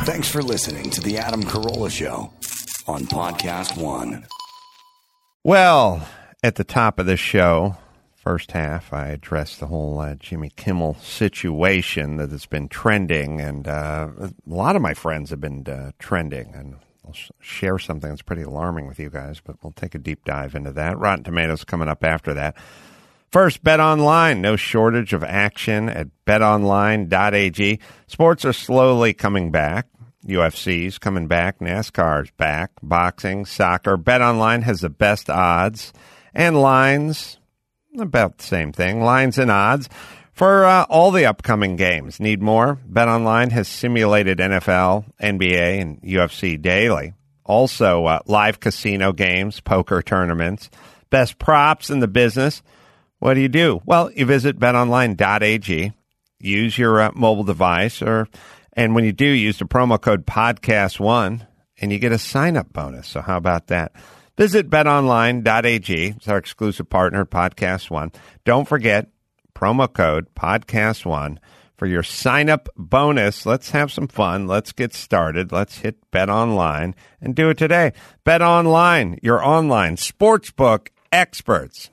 Thanks for listening to The Adam Carolla Show on Podcast One. Well, at the top of this show, first half, I addressed the whole Jimmy Kimmel situation that has been trending, and a lot of my friends have been trending, and I'll share something that's pretty alarming with you guys, but we'll take a deep dive into that. Rotten Tomatoes coming up after that. First, BetOnline. No shortage of action at betonline.ag. Sports are slowly coming back. UFC's coming back. NASCAR's back. Boxing, soccer. BetOnline has the best odds and lines. About the same thing. Lines and odds for all the upcoming games. Need more? BetOnline has simulated NFL, NBA, and UFC daily. Also, live casino games, poker tournaments. Best props in the business. What do? Well, you visit betonline.ag. Use your mobile device, and when you do, use the promo code podcast1, and you get a sign-up bonus. So how about that? Visit betonline.ag. It's our exclusive partner, Podcast One. Don't forget, promo code podcast1 for your sign-up bonus. Let's have some fun. Let's get started. Let's hit BetOnline and do it today. BetOnline, your online sportsbook experts.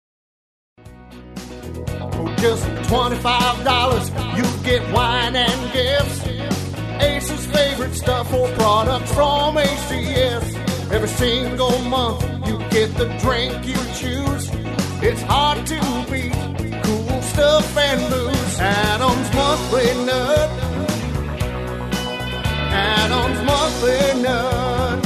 Just $25, you get wine and gifts. Ace's favorite stuff or products from ACS. Every single month, you get the drink you choose. It's hard to beat cool stuff and booze. Adam's Monthly Nut. Adam's Monthly Nut.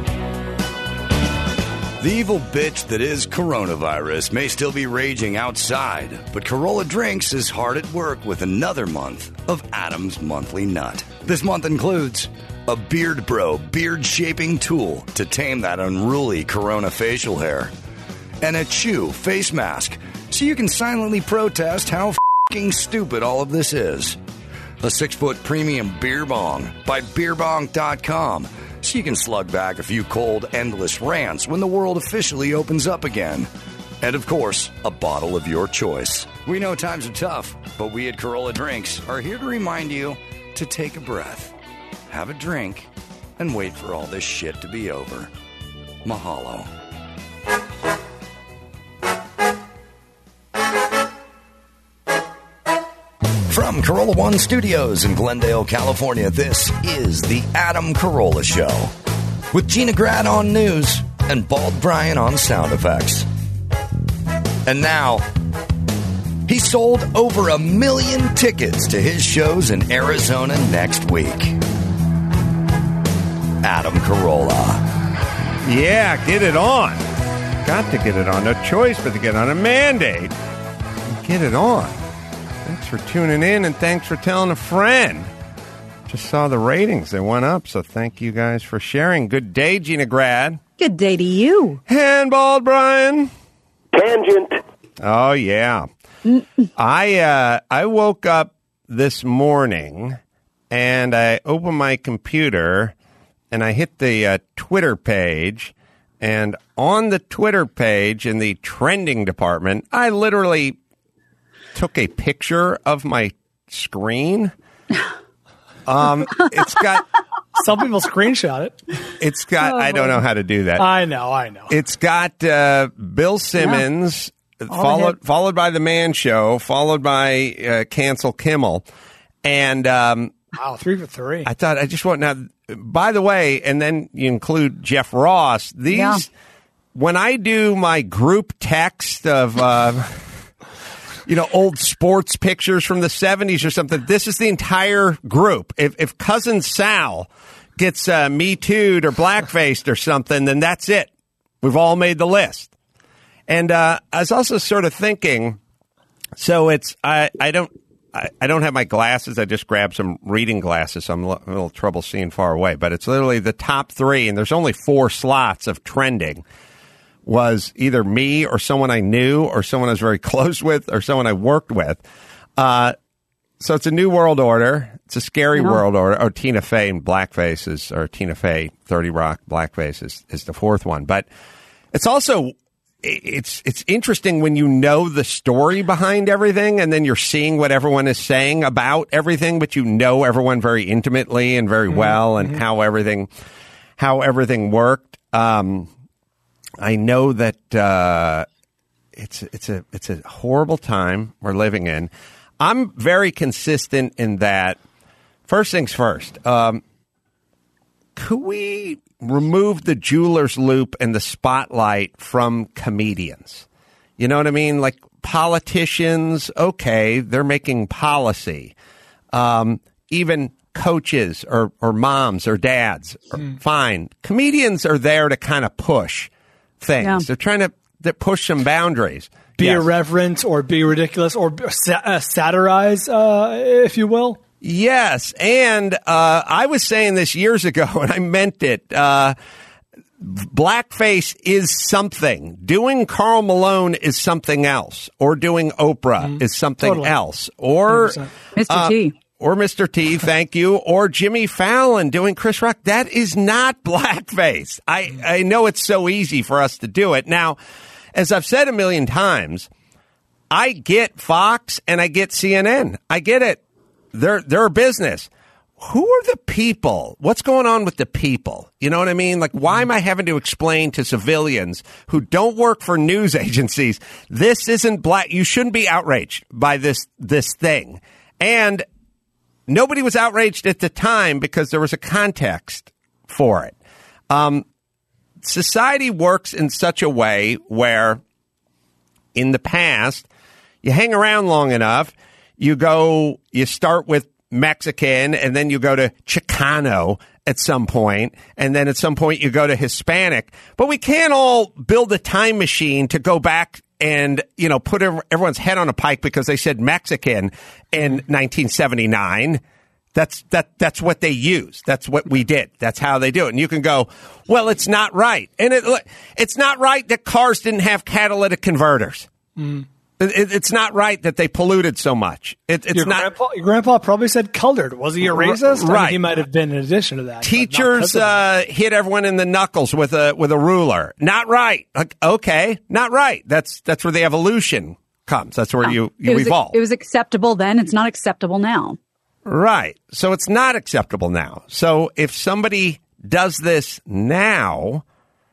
The evil bitch that is coronavirus may still be raging outside, but Carolla Drinks is hard at work with another month of Adam's Monthly Nut. This month includes a Beard Bro beard-shaping tool to tame that unruly corona facial hair, and a Chew face mask so you can silently protest how f***ing stupid all of this is. A 6-foot premium beer bong by beerbong.com so you can slug back a few cold, endless rants when the world officially opens up again. And of course, a bottle of your choice. We know times are tough, but we at Carolla Drinks are here to remind you to take a breath, have a drink, and wait for all this shit to be over. Mahalo. From Carolla One Studios in Glendale, California, this is the Adam Carolla Show. With Gina Grad on news and Bald Brian on sound effects. And now, he sold over 1 million tickets to his shows in Arizona next week. Adam Carolla. Yeah, get it on. Got to get it on. No choice but to get on. A mandate. Get it on. Thanks for tuning in, and thanks for telling a friend. Just saw the ratings. They went up, so thank you guys for sharing. Good day, Gina Grad. Good day to you. Handball, Brian. Tangent. Oh, yeah. I woke up this morning, and I opened my computer, and I hit the Twitter page, and on the Twitter page in the trending department, I literally took a picture of my screen. It's got... Some people screenshot it. It's got... I don't know how to do that. I know. It's got Bill Simmons, followed by The Man Show, followed by Cancel Kimmel. And... wow, 3 for 3. I thought I just want... Now, by the way, and then you include Jeff Ross. These... When I do my group text of... old sports pictures from the 70s or something. This is the entire group. If Cousin Sal gets Me Too'd or blackfaced or something, then that's it. We've all made the list. And I was also sort of thinking, so it's I don't have my glasses. I just grabbed some reading glasses, so I'm a little trouble seeing far away. But it's literally the top 3, and there's only 4 slots of trending. Was either me or someone I knew or someone I was very close with or someone I worked with. So it's a new world order. It's a scary world order. Oh, Tina Fey and blackface or Tina Fey, 30 Rock blackface is the 4th one. But it's also it's interesting when you know the story behind everything, and then you're seeing what everyone is saying about everything, but you know everyone very intimately and very well, and how everything worked. I know that it's a horrible time we're living in. I'm very consistent in that. First things first. Could we remove the jeweler's loop and the spotlight from comedians? You know what I mean? Like politicians, okay, they're making policy. Even coaches or moms or dads, fine. Comedians are there to kind of push things. Yeah. They're trying to push some boundaries. Be irreverent or be ridiculous or satirize, if you will. Yes, and I was saying this years ago, and I meant it. Blackface is something. Doing Karl Malone is something else, or doing Oprah is something else, or 100%. Mr. T. Or Mr. T, thank you, or Jimmy Fallon doing Chris Rock. That is not blackface. I know it's so easy for us to do it. Now, as I've said a million times, I get Fox and I get CNN. I get it. They're a business. Who are the people? What's going on with the people? You know what I mean? Like, why am I having to explain to civilians who don't work for news agencies, this isn't black? You shouldn't be outraged by this thing. And nobody was outraged at the time because there was a context for it. Society works in such a way where in the past, you hang around long enough, you start with Mexican, and then you go to Chicano at some point, and then at some point you go to Hispanic. But we can't all build a time machine to go back and, put everyone's head on a pike because they said Mexican in 1979. That's what they use. That's what we did. That's how they do it. And you can go, well, it's not right. And it's not right that cars didn't have catalytic converters. It's not right that they polluted so much. Your grandpa probably said colored. Was he a racist? Right. I mean, he might have been in addition to that. Teachers hit everyone in the knuckles with a ruler. Not right. Okay, not right. That's where the evolution comes. That's where you evolve. It was acceptable then. It's not acceptable now. Right. So it's not acceptable now. So if somebody does this now,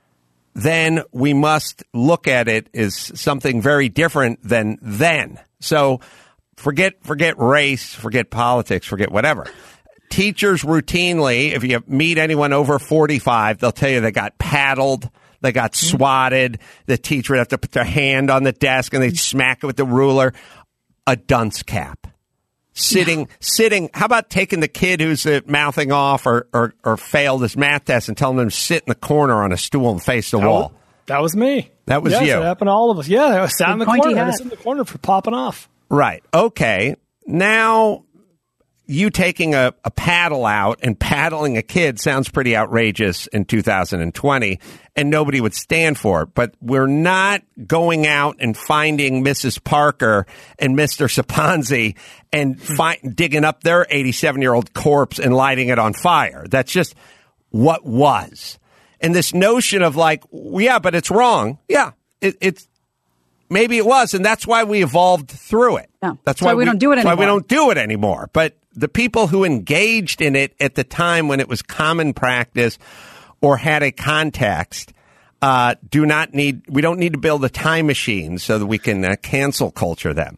then we must look at it as something very different than then. So forget race, forget politics, forget whatever. Teachers routinely, if you meet anyone over 45, they'll tell you they got paddled, they got swatted. The teacher would have to put their hand on the desk and they'd smack it with the ruler. A dunce cap. Sitting. How about taking the kid who's mouthing off or failed his math test and telling them to sit in the corner on a stool and face the wall? That was me. That was you. It happened to all of us. Yeah, I was sat in the corner. I was in the corner for popping off. Right. Okay. Now, you taking a paddle out and paddling a kid sounds pretty outrageous in 2020, and nobody would stand for it. But we're not going out and finding Mrs. Parker and Mr. Saponzi and digging up their 87-year-old corpse and lighting it on fire. That's just what was. And this notion of but it's wrong. Yeah, it's maybe it was, and that's why we evolved through it. Yeah. That's why we don't do it anymore. That's why we don't do it anymore. But the people who engaged in it at the time when it was common practice or had a context we don't need to build a time machine so that we can cancel culture them.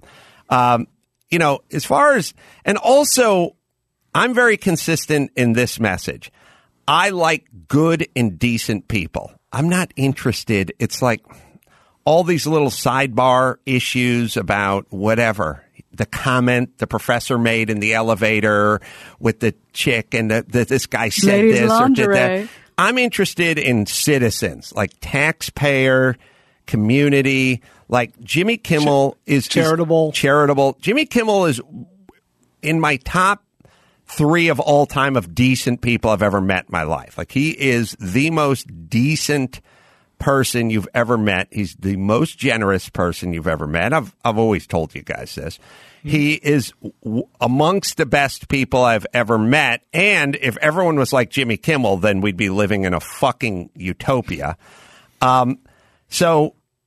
As far as, and also I'm very consistent in this message. I like good and decent people. I'm not interested. It's like all these little sidebar issues about whatever. The comment the professor made in the elevator with the chick and this guy said Ladies this lingerie. or did that. I'm interested in citizens, like taxpayer, community, like Jimmy Kimmel is charitable. Jimmy Kimmel is in my top 3 of all time of decent people I've ever met in my life. Like, he is the most decent person you've ever met. He's the most generous person you've ever met. I've always told you guys this. He is amongst the best people I've ever met. And if everyone was like Jimmy Kimmel, then we'd be living in a fucking utopia. So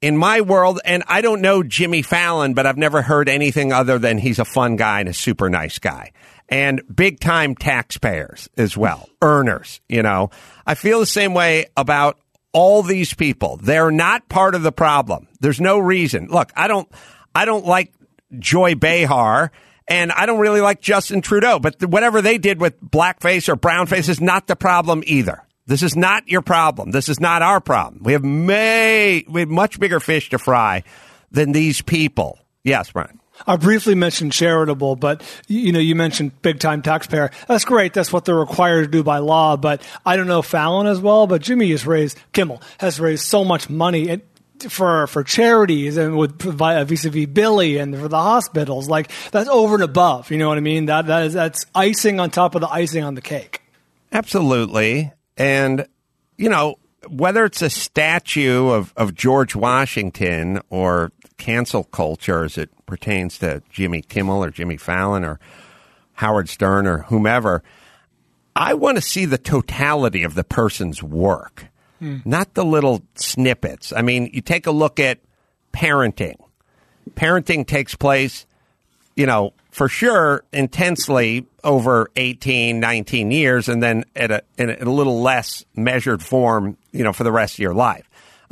in my world, and I don't know Jimmy Fallon, but I've never heard anything other than he's a fun guy and a super nice guy. And big-time taxpayers as well, earners, I feel the same way about all these people. They're not part of the problem. There's no reason. Look, I don't like Joy Behar, and I don't really like Justin Trudeau, but whatever they did with blackface or brownface is not the problem either. This is not your problem. This is not our problem. We have much bigger fish to fry than these people. Yes, Brian. I briefly mentioned charitable, but you mentioned big-time taxpayer. That's great. That's what they're required to do by law. But I don't know Fallon as well. But Kimmel has raised so much money for charities and vis-a-vis Billy and for the hospitals. Like that's over and above. You know what I mean? That's icing on top of the icing on the cake. Absolutely. And whether it's a statue of George Washington or cancel culture as it pertains to Jimmy Kimmel or Jimmy Fallon or Howard Stern or whomever, I want to see the totality of the person's work, not the little snippets. I mean, you take a look at parenting. Parenting takes place, for sure, intensely over 18, 19 years, and then in a little less measured form, for the rest of your life.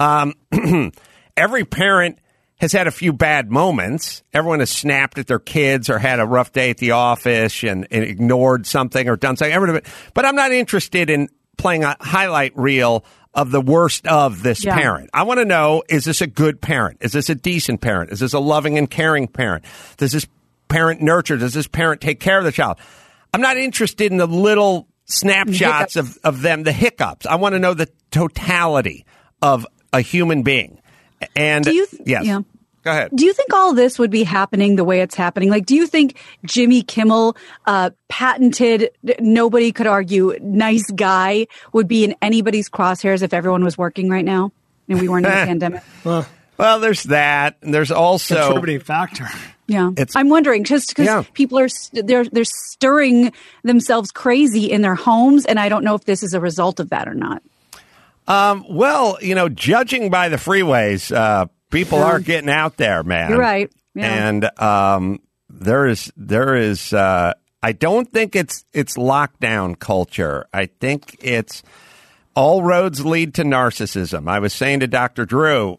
Every parent has had a few bad moments. Everyone has snapped at their kids or had a rough day at the office and ignored something or done something. But I'm not interested in playing a highlight reel of the worst of this parent. I want to know, is this a good parent? Is this a decent parent? Is this a loving and caring parent? Does this parent nurture? Does this parent take care of the child? I'm not interested in the little snapshots of them, the hiccups. I want to know the totality of a human being. And yes. Yeah. Go ahead. Do you think all this would be happening the way it's happening? Like, do you think Jimmy Kimmel, patented, nobody could argue, nice guy, would be in anybody's crosshairs if everyone was working right now and we weren't in a pandemic? Well, there's that. And there's also contributing factor. Yeah, I'm wondering just because people are they're stirring themselves crazy in their homes, and I don't know if this is a result of that or not. Well, judging by the freeways, people are getting out there, man. You're right. Yeah. And there is. I don't think it's lockdown culture. I think it's all roads lead to narcissism. I was saying to Dr. Drew,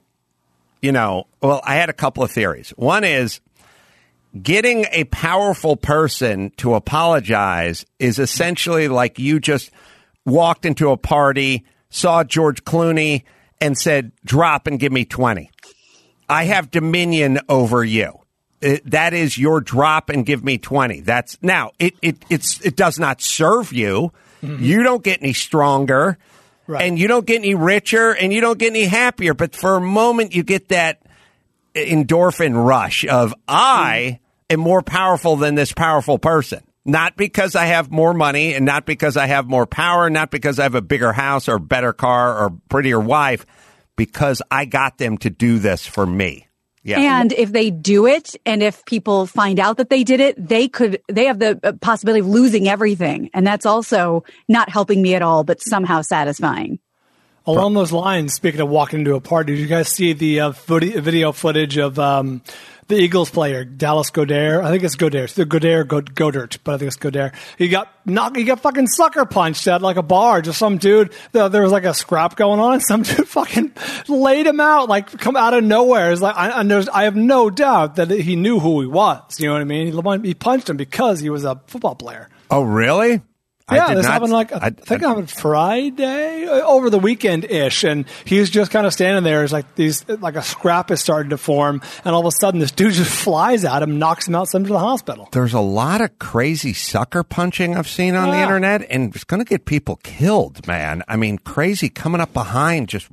I had a couple of theories. One is getting a powerful person to apologize is essentially like you just walked into a party, saw George Clooney, and said, drop and give me 20. I have dominion over you. That is your drop and give me 20. That's now it does not serve you. Mm-hmm. You don't get any stronger, right. And you don't get any richer, and you don't get any happier. But for a moment, you get that endorphin rush of I am more powerful than this powerful person. Not because I have more money and not because I have more power, not because I have a bigger house or better car or prettier wife, because I got them to do this for me. Yeah. And if they do it, and if people find out that they did it, they have the possibility of losing everything. And that's also not helping me at all, but somehow satisfying. Along those lines, speaking of walking into a party, did you guys see the video footage of the Eagles player, Dallas Goedert? I think it's Goedert. It's Goedert, but I think it's Goedert. He got fucking sucker punched at like a bar. Just some dude, there was like a scrap going on, and some dude fucking laid him out, like come out of nowhere. It's like, I have no doubt that he knew who he was. You know what I mean? He punched him because he was a football player. Oh, really? Yeah, this happened I think it happened Friday, over the weekend-ish, and he's just kind of standing there. It's like a scrap is starting to form, and all of a sudden this dude just flies at him, knocks him out, sends him to the hospital. There's a lot of crazy sucker punching I've seen on the internet, and it's going to get people killed, man. I mean, crazy coming up behind, just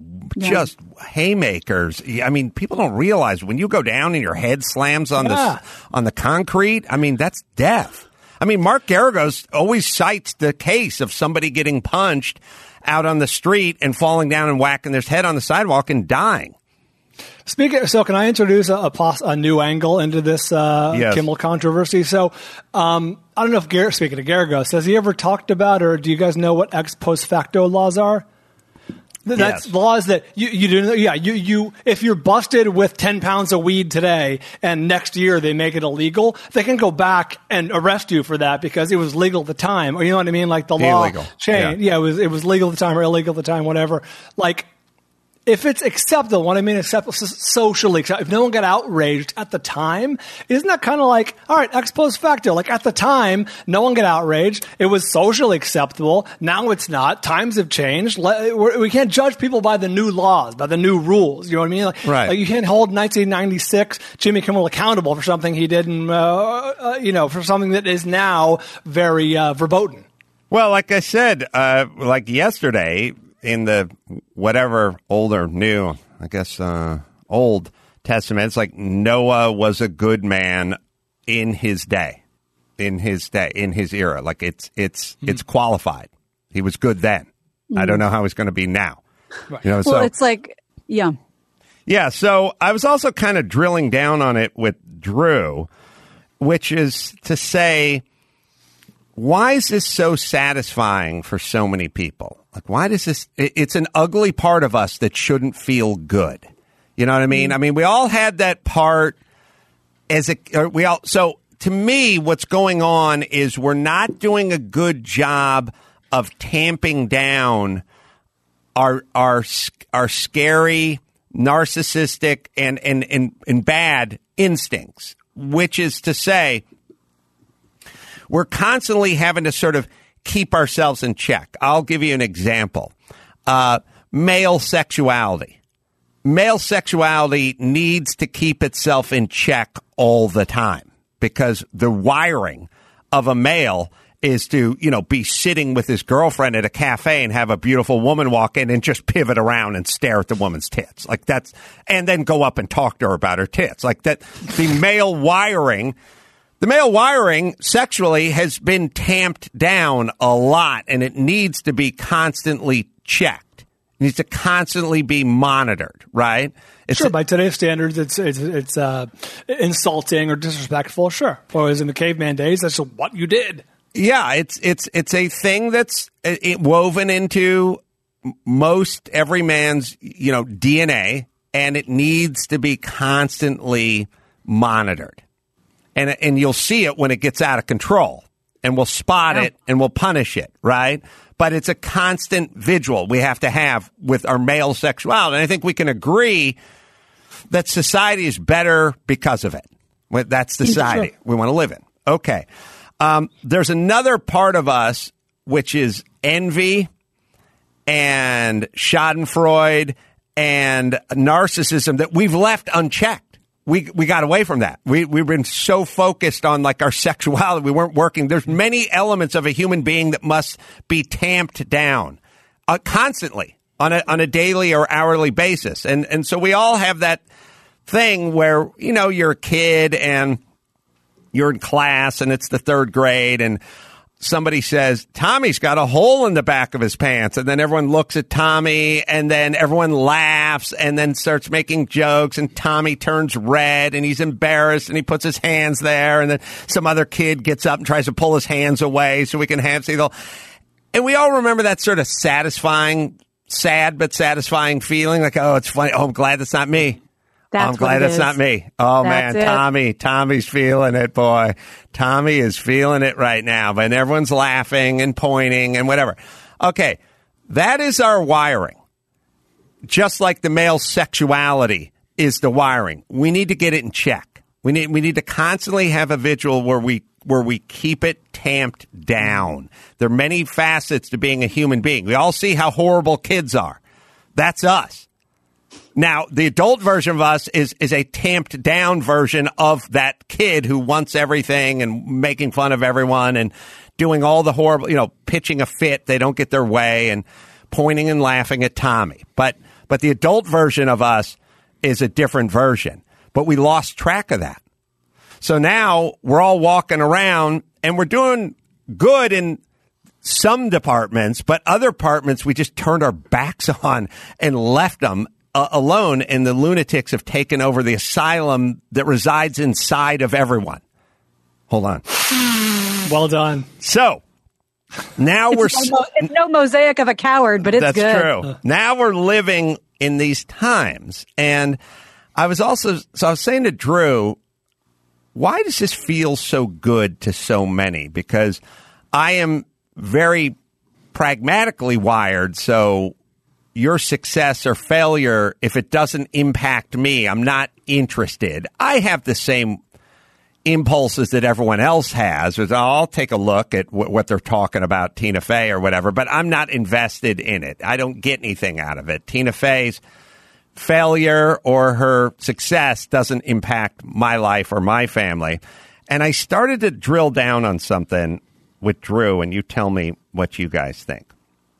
haymakers. I mean, people don't realize when you go down and your head slams on the concrete, I mean, that's death. I mean, Mark Garagos always cites the case of somebody getting punched out on the street and falling down and whacking their head on the sidewalk and dying. So can I introduce a new angle into this Kimmel controversy? So I don't know if speaking of Garagos, has he ever talked about, or do you guys know what ex post facto laws are? That's Yes. laws that you do. Yeah, you if you're busted with 10 pounds of weed today and next year they make it illegal, they can go back and arrest you for that because it was legal at the time. Or you know what I mean? Like the law Illegal. changed. Yeah, it was legal at the time or illegal at the time, whatever. Like, if it's acceptable, what I mean acceptable, socially acceptable, if no one got outraged at the time, isn't that kind of like, all right, ex post facto? Like at the time, no one got outraged. It was socially acceptable. Now it's not. Times have changed. We can't judge people by the new laws, by the new rules. You know what I mean? Right. Like you can't hold 1996 Jimmy Kimmel accountable for something he did, for something that is now very verboten. Well, like I said, like yesterday in the whatever old or new, I guess Old Testament, it's like Noah was a good man in his day, in his era. Like it's qualified. He was good then. I don't know how he's going to be now. Right. You know, Well, so it's like, yeah. yeah. So I was also kind of drilling down on it with Drew, which is to say, why is this so satisfying for so many people? Like, why does this? It's an ugly part of us that shouldn't feel good. You know what I mean? I mean, we all had that part so to me, what's going on is we're not doing a good job of tamping down our scary, narcissistic, and bad instincts, which is to say, we're constantly having to sort of keep ourselves in check. I'll give you an example. Male sexuality. Male sexuality needs to keep itself in check all the time because the wiring of a male is to, be sitting with his girlfriend at a cafe and have a beautiful woman walk in and just pivot around and stare at the woman's tits. Like that's, and then go up and talk to her about her tits. Like that, the male wiring sexually has been tamped down a lot, and it needs to be constantly checked. It needs to constantly be monitored, right? By today's standards, it's insulting or disrespectful, sure. Or as in the caveman days, that's what you did. Yeah, it's a thing that's woven into most every man's DNA, and it needs to be constantly monitored. And you'll see it when it gets out of control, and we'll spot it and we'll punish it, right? But it's a constant vigil we have to have with our male sexuality. And I think we can agree that society is better because of it. That's the society we want to live in. Okay. There's another part of us, which is envy and Schadenfreude and narcissism that we've left unchecked. We got away from that. We've been so focused on like our sexuality. We weren't working. There's many elements of a human being that must be tamped down constantly on a daily or hourly basis. And so we all have that thing where, you're a kid and you're in class and it's the third grade and somebody says, Tommy's got a hole in the back of his pants. And then everyone looks at Tommy and then everyone laughs and then starts making jokes. And Tommy turns red and he's embarrassed and he puts his hands there. And then some other kid gets up and tries to pull his hands away so we can have Seagull. And we all remember that sort of satisfying, sad but satisfying feeling like, oh, it's funny. Oh, I'm glad that's not me. I'm glad that's not me. Oh, That's man, Tommy's feeling it, boy. Tommy is feeling it right now. But everyone's laughing and pointing and whatever. Okay, that is our wiring. Just like the male sexuality is the wiring. We need to get it in check. We need to constantly have a vigil where we keep it tamped down. There are many facets to being a human being. We all see how horrible kids are. That's us. Now, the adult version of us is a tamped down version of that kid who wants everything and making fun of everyone and doing all the horrible, pitching a fit. They don't get their way and pointing and laughing at Tommy. But the adult version of us is a different version. But we lost track of that. So now we're all walking around and we're doing good in some departments, but other departments we just turned our backs on and left them alone, and the lunatics have taken over the asylum that resides inside of everyone. Hold on. Well done. So, Now It's no mosaic of a coward, but it's That's good. true. Now we're living in these times. And I was saying to Drew, why does this feel so good to so many? Because I am very pragmatically wired, so your success or failure, if it doesn't impact me, I'm not interested. I have the same impulses that everyone else has. I'll take a look at what they're talking about, Tina Fey or whatever, but I'm not invested in it. I don't get anything out of it. Tina Fey's failure or her success doesn't impact my life or my family. And I started to drill down on something with Drew, and you tell me what you guys think.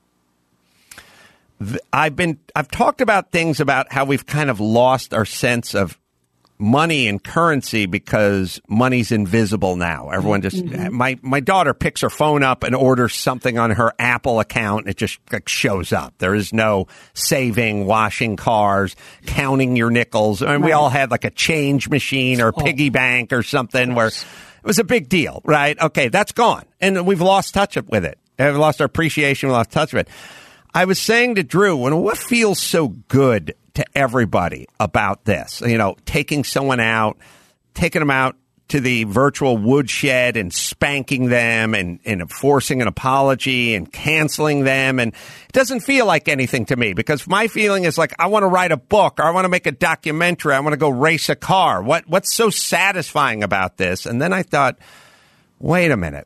I've talked about things about how we've kind of lost our sense of money and currency because money's invisible now. Everyone just my daughter picks her phone up and orders something on her Apple account, and it just shows up. There is no saving, washing cars, counting your nickels. I mean, we all had like a change machine or piggy bank or something where it was a big deal, right? Okay, that's gone, and we've lost touch with it. We've lost our appreciation. We lost touch with it. I was saying to Drew, what feels so good to everybody about this? You know, taking someone out, taking them out to the virtual woodshed and spanking them and enforcing an apology and canceling them. And it doesn't feel like anything to me because my feeling is like, I want to write a book or I want to make a documentary. I want to go race a car. What's so satisfying about this? And then I thought, wait a minute.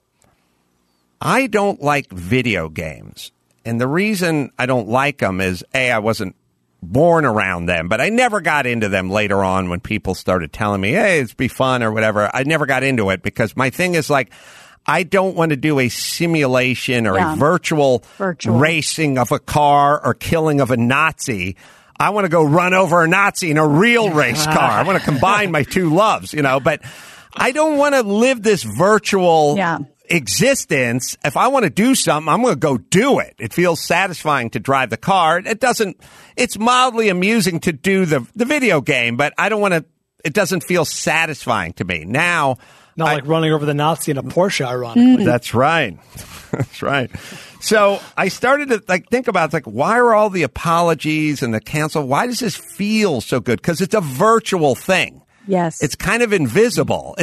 I don't like video games. And the reason I don't like them is, A, I wasn't born around them, but I never got into them later on when people started telling me, hey, it's be fun or whatever. I never got into it because my thing is like, I don't want to do a simulation or a virtual racing of a car or killing of a Nazi. I want to go run over a Nazi in a real race car. I want to combine my two loves, but I don't want to live this virtual existence. If I want to do something, I'm going to go do it. It feels satisfying to drive the car. It's mildly amusing to do the video game, but I don't want to, it doesn't feel satisfying to me. Now, not like running over the Nazi in a Porsche, ironically. That's right. That's right. So I started to think about why are all the apologies and the cancel? Why does this feel so good? Because it's a virtual thing. Yes. It's kind of invisible.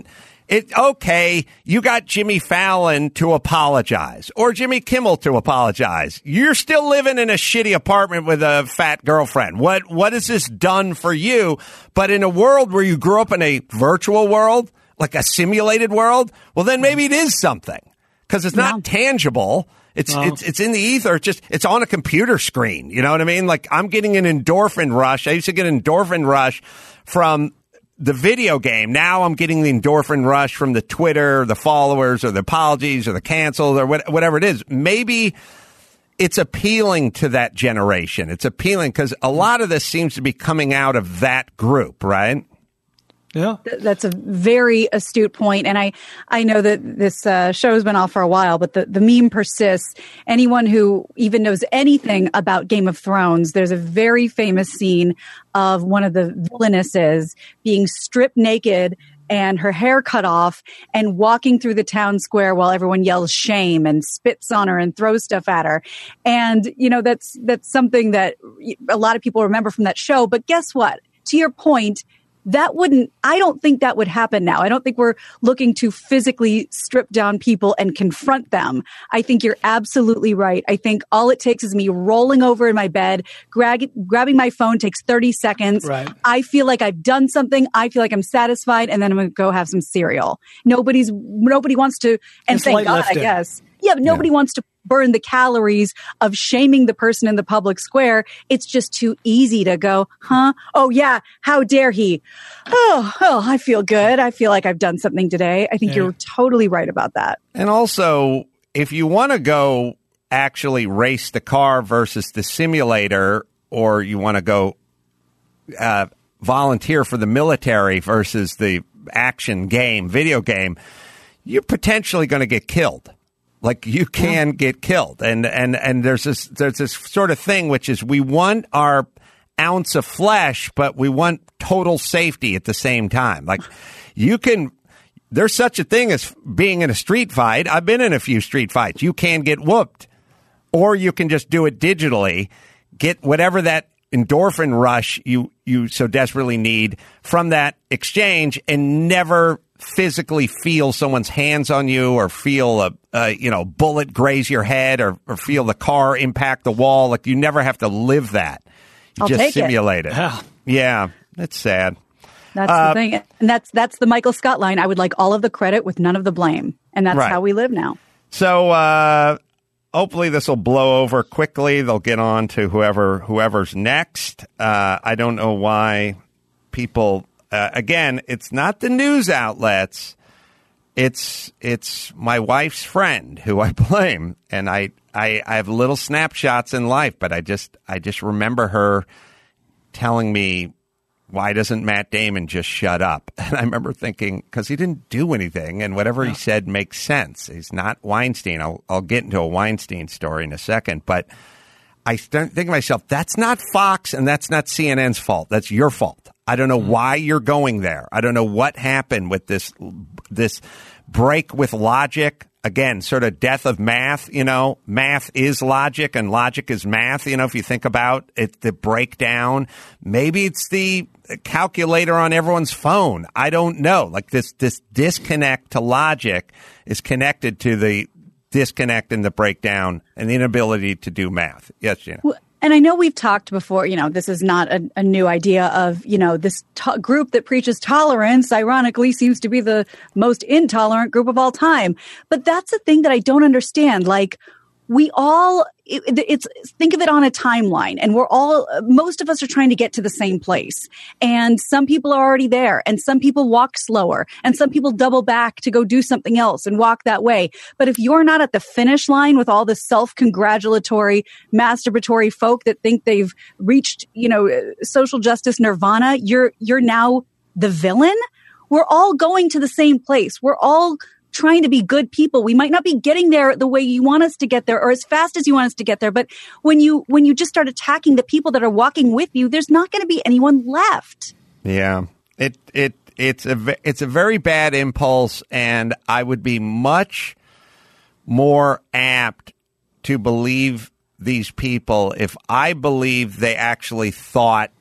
Okay, you got Jimmy Fallon to apologize or Jimmy Kimmel to apologize. You're still living in a shitty apartment with a fat girlfriend. What has this done for you? But in a world where you grew up in a virtual world, like a simulated world, well, then maybe it is something because it's not tangible. It's in the ether. It's on a computer screen. You know what I mean? Like I'm getting an endorphin rush. I used to get an endorphin rush from the video game. Now I'm getting the endorphin rush from the Twitter, the followers, or the apologies, or the cancels, or whatever it is. Maybe it's appealing to that generation. It's appealing because a lot of this seems to be coming out of that group, right? Yeah. That's a very astute point. And I know that this show has been off for a while, but the meme persists. Anyone who even knows anything about Game of Thrones, there's a very famous scene of one of the villainesses being stripped naked and her hair cut off and walking through the town square while everyone yells shame and spits on her and throws stuff at her. And, that's something that a lot of people remember from that show. But guess what? To your point, I don't think that would happen now. I don't think we're looking to physically strip down people and confront them. I think you're absolutely right. I think all it takes is me rolling over in my bed, grabbing my phone takes 30 seconds. Right. I feel like I've done something. I feel like I'm satisfied, and then I'm going to go have some cereal. Nobody wants to, and it's thank God, I guess. Yeah, but nobody wants to burn the calories of shaming the person in the public square. It's just too easy to go, huh? Oh, yeah. How dare he? Oh, I feel good. I feel like I've done something today. I think you're totally right about that. And also, if you want to go actually race the car versus the simulator, or you want to go volunteer for the military versus the action game, video game, you're potentially going to get killed. Like you can get killed. And there's this sort of thing, which is we want our ounce of flesh, but we want total safety at the same time. Like there's such a thing as being in a street fight. I've been in a few street fights. You can get whooped, or you can just do it digitally, get whatever that endorphin rush you so desperately need from that exchange, and never physically feel someone's hands on you, or feel a bullet graze your head, or feel the car impact the wall. Like, you never have to live that. You just simulate it. Yeah, it's sad. That's the thing. And that's the Michael Scott line. I would like all of the credit with none of the blame. And that's how we live now. So hopefully this will blow over quickly. They'll get on to whoever's next. I don't know why people, again, it's not the news outlets. It's my wife's friend who I blame. And I have little snapshots in life, but I just remember her telling me, why doesn't Matt Damon just shut up? And I remember thinking, because he didn't do anything, and whatever he said makes sense. He's not Weinstein. I'll get into a Weinstein story in a second, but I think to myself, that's not Fox and that's not CNN's fault. That's your fault. I don't know why you're going there. I don't know what happened with this break with logic. Again, sort of death of math, math is logic and logic is math. If you think about it, the breakdown, maybe it's the calculator on everyone's phone. I don't know. Like this disconnect to logic is connected to the disconnect and the breakdown and the inability to do math. Yes, Gina. And I know we've talked before, this is not a new idea of, this group that preaches tolerance, ironically, seems to be the most intolerant group of all time. But that's the thing that I don't understand. Like, we all, think of it on a timeline, and most of us are trying to get to the same place. And some people are already there, and some people walk slower, and some people double back to go do something else and walk that way. But if you're not at the finish line with all the self-congratulatory, masturbatory folk that think they've reached, social justice nirvana, you're now the villain. We're all going to the same place. We're all trying to be good people. We might not be getting there the way you want us to get there or as fast as you want us to get there. But when you just start attacking the people that are walking with you, there's not going to be anyone left. Yeah, it's a very bad impulse. And I would be much more apt to believe these people if I believe they actually thought,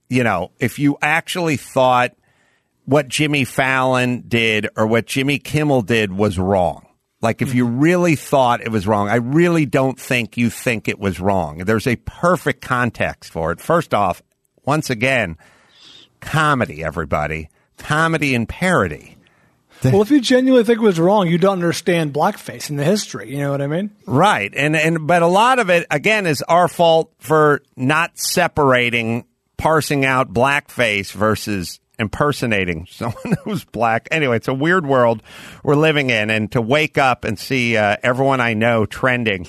if you actually thought what Jimmy Fallon did or what Jimmy Kimmel did was wrong. Like, if you really thought it was wrong, I really don't think you think it was wrong. There's a perfect context for it. First off, once again, comedy, everybody. Comedy and parody. Well, if you genuinely think it was wrong, you don't understand blackface in the history. You know what I mean? Right. But a lot of it, again, is our fault for not separating, parsing out blackface versus impersonating someone who's black. Anyway, it's a weird world we're living in, and to wake up and see everyone I know trending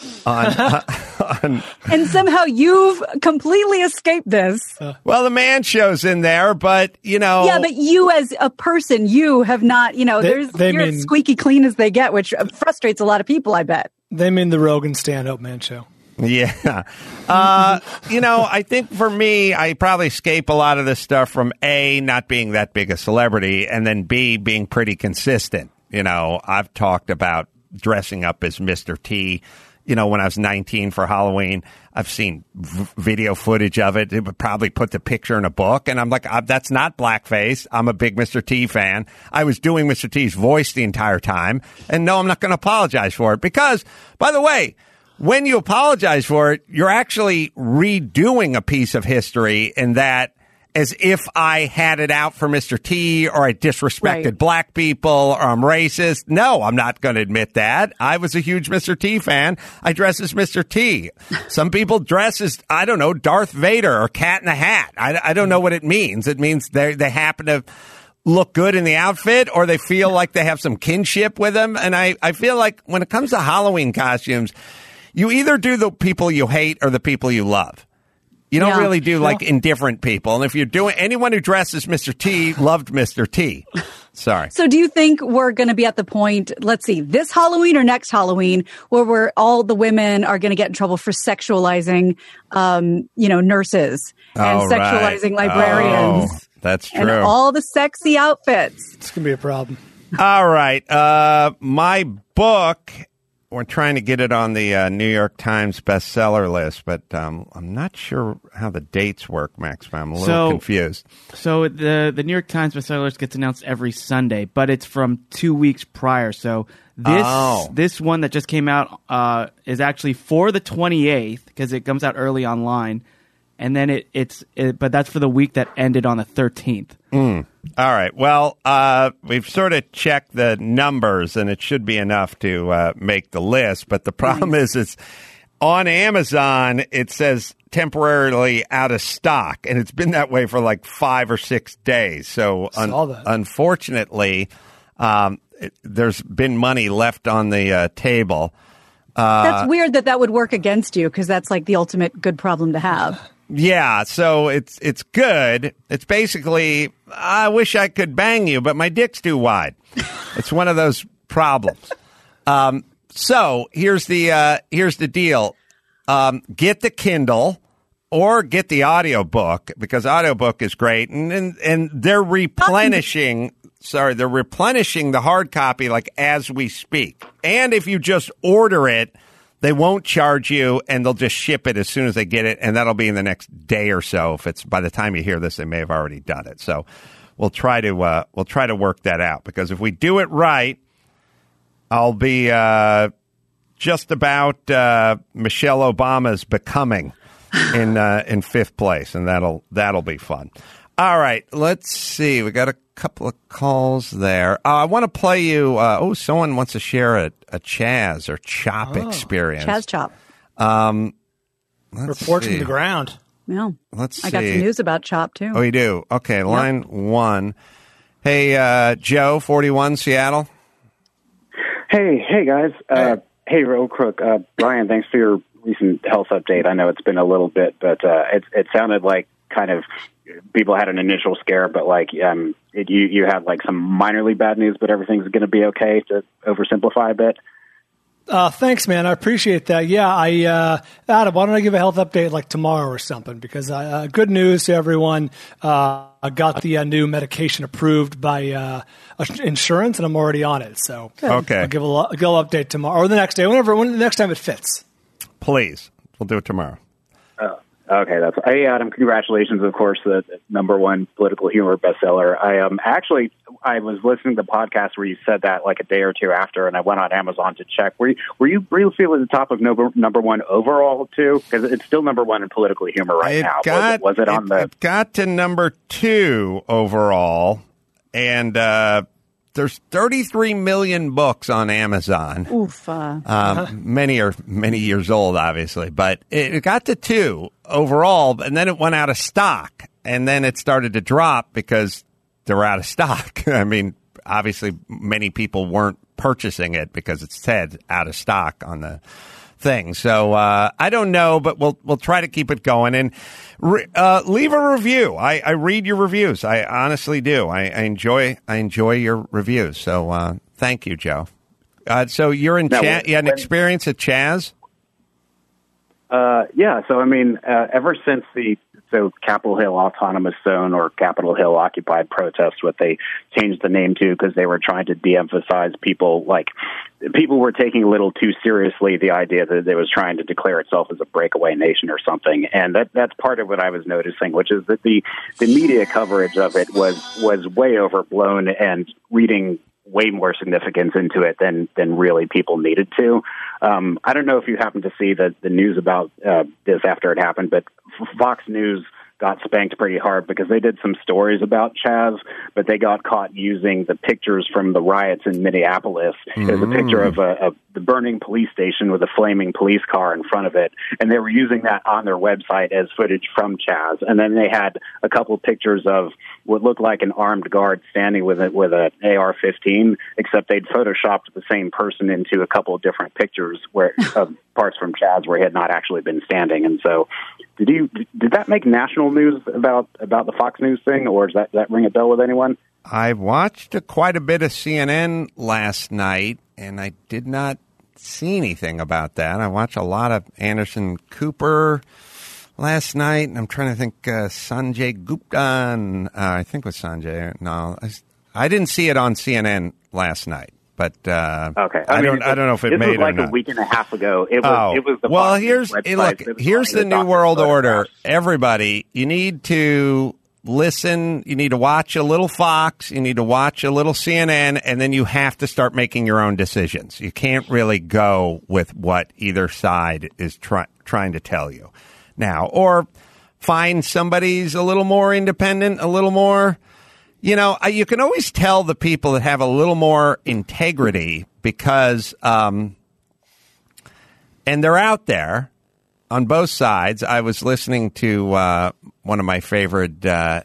on and somehow you've completely escaped this. Well, the Man Show's in there, but yeah, but you as a person, you have not. You're as squeaky clean as they get, which frustrates a lot of people, I bet. They mean the Rogan stand-up Man Show. Yeah. I think for me, I probably escape a lot of this stuff from A, not being that big a celebrity, and then B, being pretty consistent. I've talked about dressing up as Mr. T, when I was 19 for Halloween. I've seen video footage of it. It would probably put the picture in a book. And I'm like, that's not blackface. I'm a big Mr. T fan. I was doing Mr. T's voice the entire time. And no, I'm not going to apologize for it because, by the way, when you apologize for it, you're actually redoing a piece of history in that as if I had it out for Mr. T or I disrespected black people or I'm racist. No, I'm not going to admit that. I was a huge Mr. T fan. I dress as Mr. T. Some people dress as, I don't know, Darth Vader or Cat in the Hat. I don't know what it means. It means they happen to look good in the outfit or they feel like they have some kinship with them. And I feel like when it comes to Halloween costumes, you either do the people you hate or the people you love. You don't really do like indifferent people. And if you're doing anyone who dresses Mr. T loved Mr. T. Sorry. So do you think we're going to be at the point, let's see, this Halloween or next Halloween, where all the women are going to get in trouble for sexualizing, nurses and sexualizing librarians? Oh, that's true. And all the sexy outfits. It's going to be a problem. All right. My book, we're trying to get it on the New York Times bestseller list, but I'm not sure how the dates work, Max. I'm a little confused. So the New York Times bestseller list gets announced every Sunday, but it's from 2 weeks prior. So this one that just came out is actually for the 28th because it comes out early online. And then but that's for the week that ended on the 13th. All right. Well, we've sort of checked the numbers, and it should be enough to make the list. But the problem is, it's on Amazon. It says temporarily out of stock, and it's been that way for like 5 or 6 days. So, unfortunately, there's been money left on the table. That's weird that would work against you because that's like the ultimate good problem to have. Yeah, so it's good. It's basically, I wish I could bang you, but my dick's too wide. It's one of those problems. So here's the deal. Get the Kindle or get the audiobook because audiobook is great, and they're replenishing. They're replenishing the hard copy like as we speak. And if you just order it, they won't charge you, and they'll just ship it as soon as they get it, and that'll be in the next day or so. If it's by the time you hear this, they may have already done it. So we'll try to work that out because if we do it right, I'll be just about Michelle Obama's becoming in fifth place, and that'll be fun. All right, let's see. We got a couple of calls there. I want to play you. Someone wants to share a Chaz or Chop experience. Chaz Chop. Report from the ground. Yeah. Let's see. I got some news about Chop, too. Oh, you do? Okay, line one. Hey, Joe, 41, Seattle. Hey, guys. Hey, Real Crook. Brian, thanks for your recent health update. I know it's been a little bit, but it sounded like kind of people had an initial scare, but like you had like some minorly bad news, but everything's going to be okay, to oversimplify a bit. Thanks, man. I appreciate that. Yeah, Adam, why don't I give a health update like tomorrow or something? Because good news to everyone. I got the new medication approved by insurance, and I'm already on it. So okay, I'll give a update tomorrow or the next day, when the next time it fits. Please, we'll do it tomorrow. Okay, hey Adam, congratulations, of course, the #1 political humor bestseller. I was listening to the podcast where you said that like a day or two after, and I went on Amazon to check. Were you briefly at the top of #1 overall too? Because it's still #1 in political humor right now. Was it on the? It got to #2 overall, and there's 33 million books on Amazon. Oof. Many are many years old, obviously, but it got to 2 overall, and then it went out of stock, and then it started to drop because they were out of stock. I mean, obviously, many people weren't purchasing it because it said out of stock on the thing. So I don't know, but we'll try to keep it going. And leave a review. I read your reviews. I honestly do. I enjoy your reviews. So thank you, Joe. So you're in Chaz. You had an experience at Chaz? Yeah. So I mean, ever since the Capitol Hill Autonomous Zone or Capitol Hill Occupied protest, what they changed the name to because they were trying to de-emphasize people. Like people were taking a little too seriously the idea that it was trying to declare itself as a breakaway nation or something, and that's part of what I was noticing, which is that the media coverage of it was way overblown and reading way more significance into it than really people needed to. I don't know if you happen to see the news about this after it happened, but Fox News got spanked pretty hard because they did some stories about Chaz, but they got caught using the pictures from the riots in Minneapolis. There's a picture of the burning police station with a flaming police car in front of it, and they were using that on their website as footage from Chaz. And then they had a couple of pictures of what looked like an armed guard standing with an AR-15, except they'd photoshopped the same person into a couple of different pictures of parts from Chaz where he had not actually been standing. And so did that make national news about the Fox News thing, or does that ring a bell with anyone? I watched quite a bit of CNN last night, and I did not see anything about that. I watched a lot of Anderson Cooper last night, and I'm trying to think Sanjay Gupta, and I think it was Sanjay. No, I didn't see it on CNN last night. But okay, I don't know if it made it was like or not. a week and a half ago. It was the well. Fox Here's website. here's the new world order. Everybody, you need to listen. You need to watch a little Fox. You need to watch a little CNN, and then you have to start making your own decisions. You can't really go with what either side is trying to tell you now, or find somebody's a little more independent, a little more. You know, you can always tell the people that have a little more integrity because, and they're out there on both sides. I was listening to one of my favorite Dennis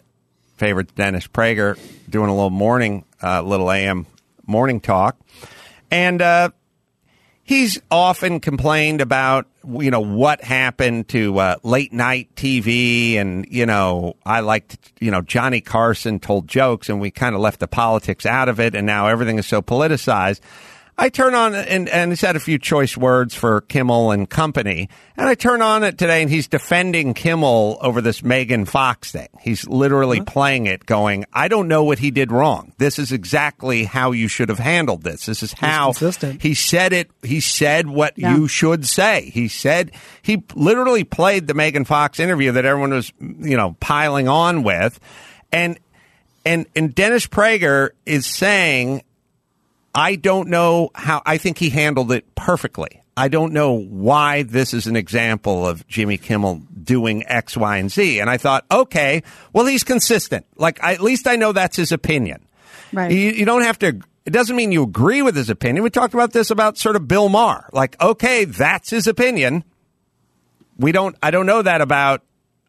Prager doing a little AM morning talk, and he's often complained about, you know, what happened to late night TV. And, you know, I liked, you know, Johnny Carson told jokes and we kind of left the politics out of it. And now everything is so politicized. I turn on and he's had a few choice words for Kimmel and company. And I turn on it today and he's defending Kimmel over this Megan Fox thing. He's literally playing it going, I don't know what he did wrong. This is exactly how you should have handled this. This is how he said it. He said what you should say. He literally played the Megan Fox interview that everyone was, you know, piling on with. And Dennis Prager is saying, I don't know how. I think he handled it perfectly. I don't know why this is an example of Jimmy Kimmel doing X, Y, and Z. And I thought, okay, well, he's consistent. Like, at least I know that's his opinion. Right. You don't have to. It doesn't mean you agree with his opinion. We talked about this about sort of Bill Maher. Like, okay, that's his opinion. I don't know that about,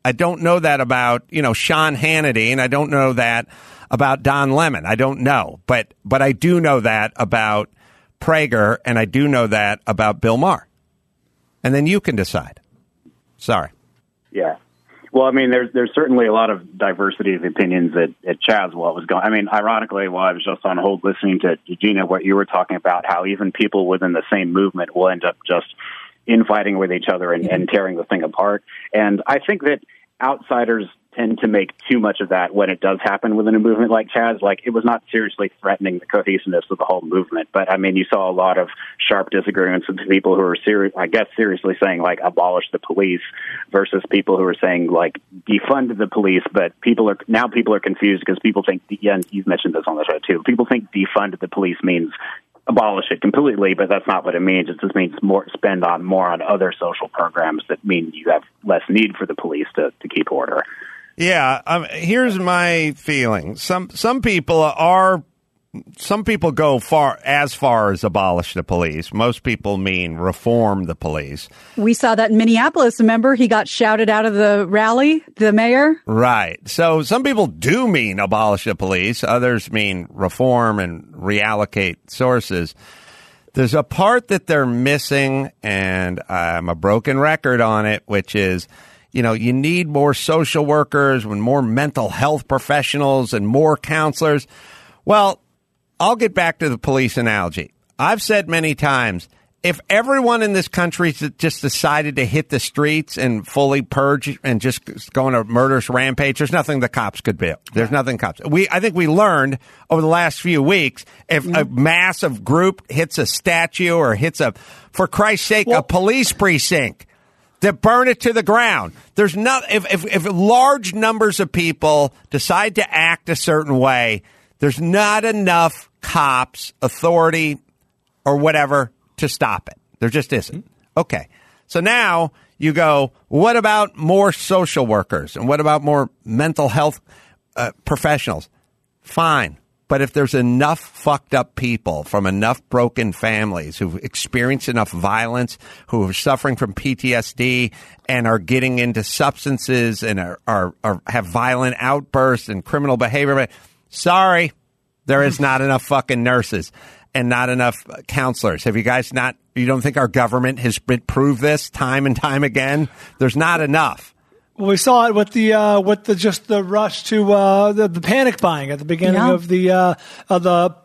you know, Sean Hannity, and I don't know that about Don Lemon. I don't know, but I do know that about Prager, and I do know that about Bill Maher. And then you can decide. Sorry. Yeah. Well, I mean, there's certainly a lot of diversity of opinions at Chaz while it was going. I mean, ironically, while I was just on hold listening to Gina, what you were talking about, how even people within the same movement will end up just infighting with each other and tearing the thing apart. And I think that outsiders tend to make too much of that when it does happen within a movement like Chaz. Like, it was not seriously threatening the cohesiveness of the whole movement, but I mean, you saw a lot of sharp disagreements with people who are seriously saying, like, abolish the police, versus people who are saying, like, defund the police. But people are confused because people think, and you've mentioned this on the show too, people think defund the police means abolish it completely, but that's not what it means. It just means spend more on other social programs that mean you have less need for the police to keep order. Yeah, here's my feeling. Some people go as far as abolish the police. Most people mean reform the police. We saw that in Minneapolis. Remember, he got shouted out of the rally, the mayor? Right. So some people do mean abolish the police. Others mean reform and reallocate sources. There's a part that they're missing, and I'm a broken record on it, which is, you know, you need more social workers and more mental health professionals and more counselors. Well, I'll get back to the police analogy. I've said many times, if everyone in this country just decided to hit the streets and fully purge and just go on a murderous rampage, there's nothing the cops could do. There's nothing cops. I think we learned over the last few weeks, if a massive group hits a statue or hits for Christ's sake, a police precinct, to burn it to the ground. There's not, if large numbers of people decide to act a certain way, there's not enough cops, authority, or whatever to stop it. There just isn't. Okay. So now you go, what about more social workers? And what about more mental health professionals? Fine. But if there's enough fucked up people from enough broken families who've experienced enough violence, who are suffering from PTSD and are getting into substances and are have violent outbursts and criminal behavior, sorry, there is not enough fucking nurses and not enough counselors. Have you guys you don't think our government has proved this time and time again? There's not enough. Well, we saw it with the rush to the panic buying at the beginning of the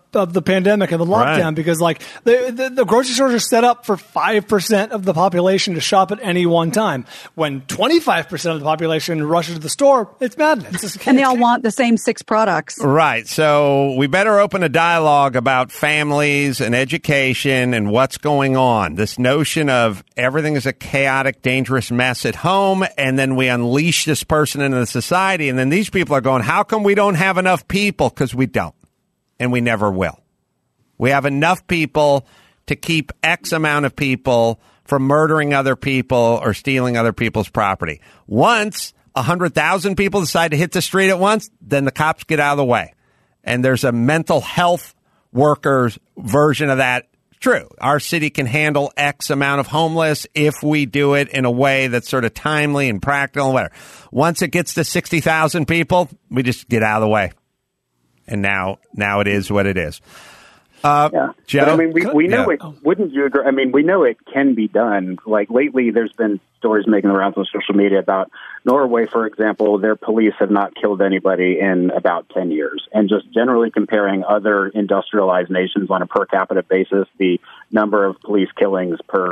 the pandemic and the lockdown, because like the grocery stores are set up for 5% of the population to shop at any one time. When 25% of the population rushes to the store, it's madness. And they all want the same 6 products. Right. So we better open a dialogue about families and education and what's going on. This notion of everything is a chaotic, dangerous mess at home, and then we unleash this person into the society, and then these people are going, how come we don't have enough people? Because we don't, and we never will. We have enough people to keep X amount of people from murdering other people or stealing other people's property. Once 100,000 people decide to hit the street at once, then the cops get out of the way. And there's a mental health workers version of that. True. Our city can handle X amount of homeless if we do it in a way that's sort of timely and practical and whatever. Once it gets to 60,000 people, we just get out of the way. And now it is what it is. Joe? But, I mean, we know it. Wouldn't you agree? I mean, we know it can be done. Like lately, there's been stories making the rounds on social media about Norway, for example. Their police have not killed anybody in about 10 years. And just generally comparing other industrialized nations on a per capita basis, the number of police killings per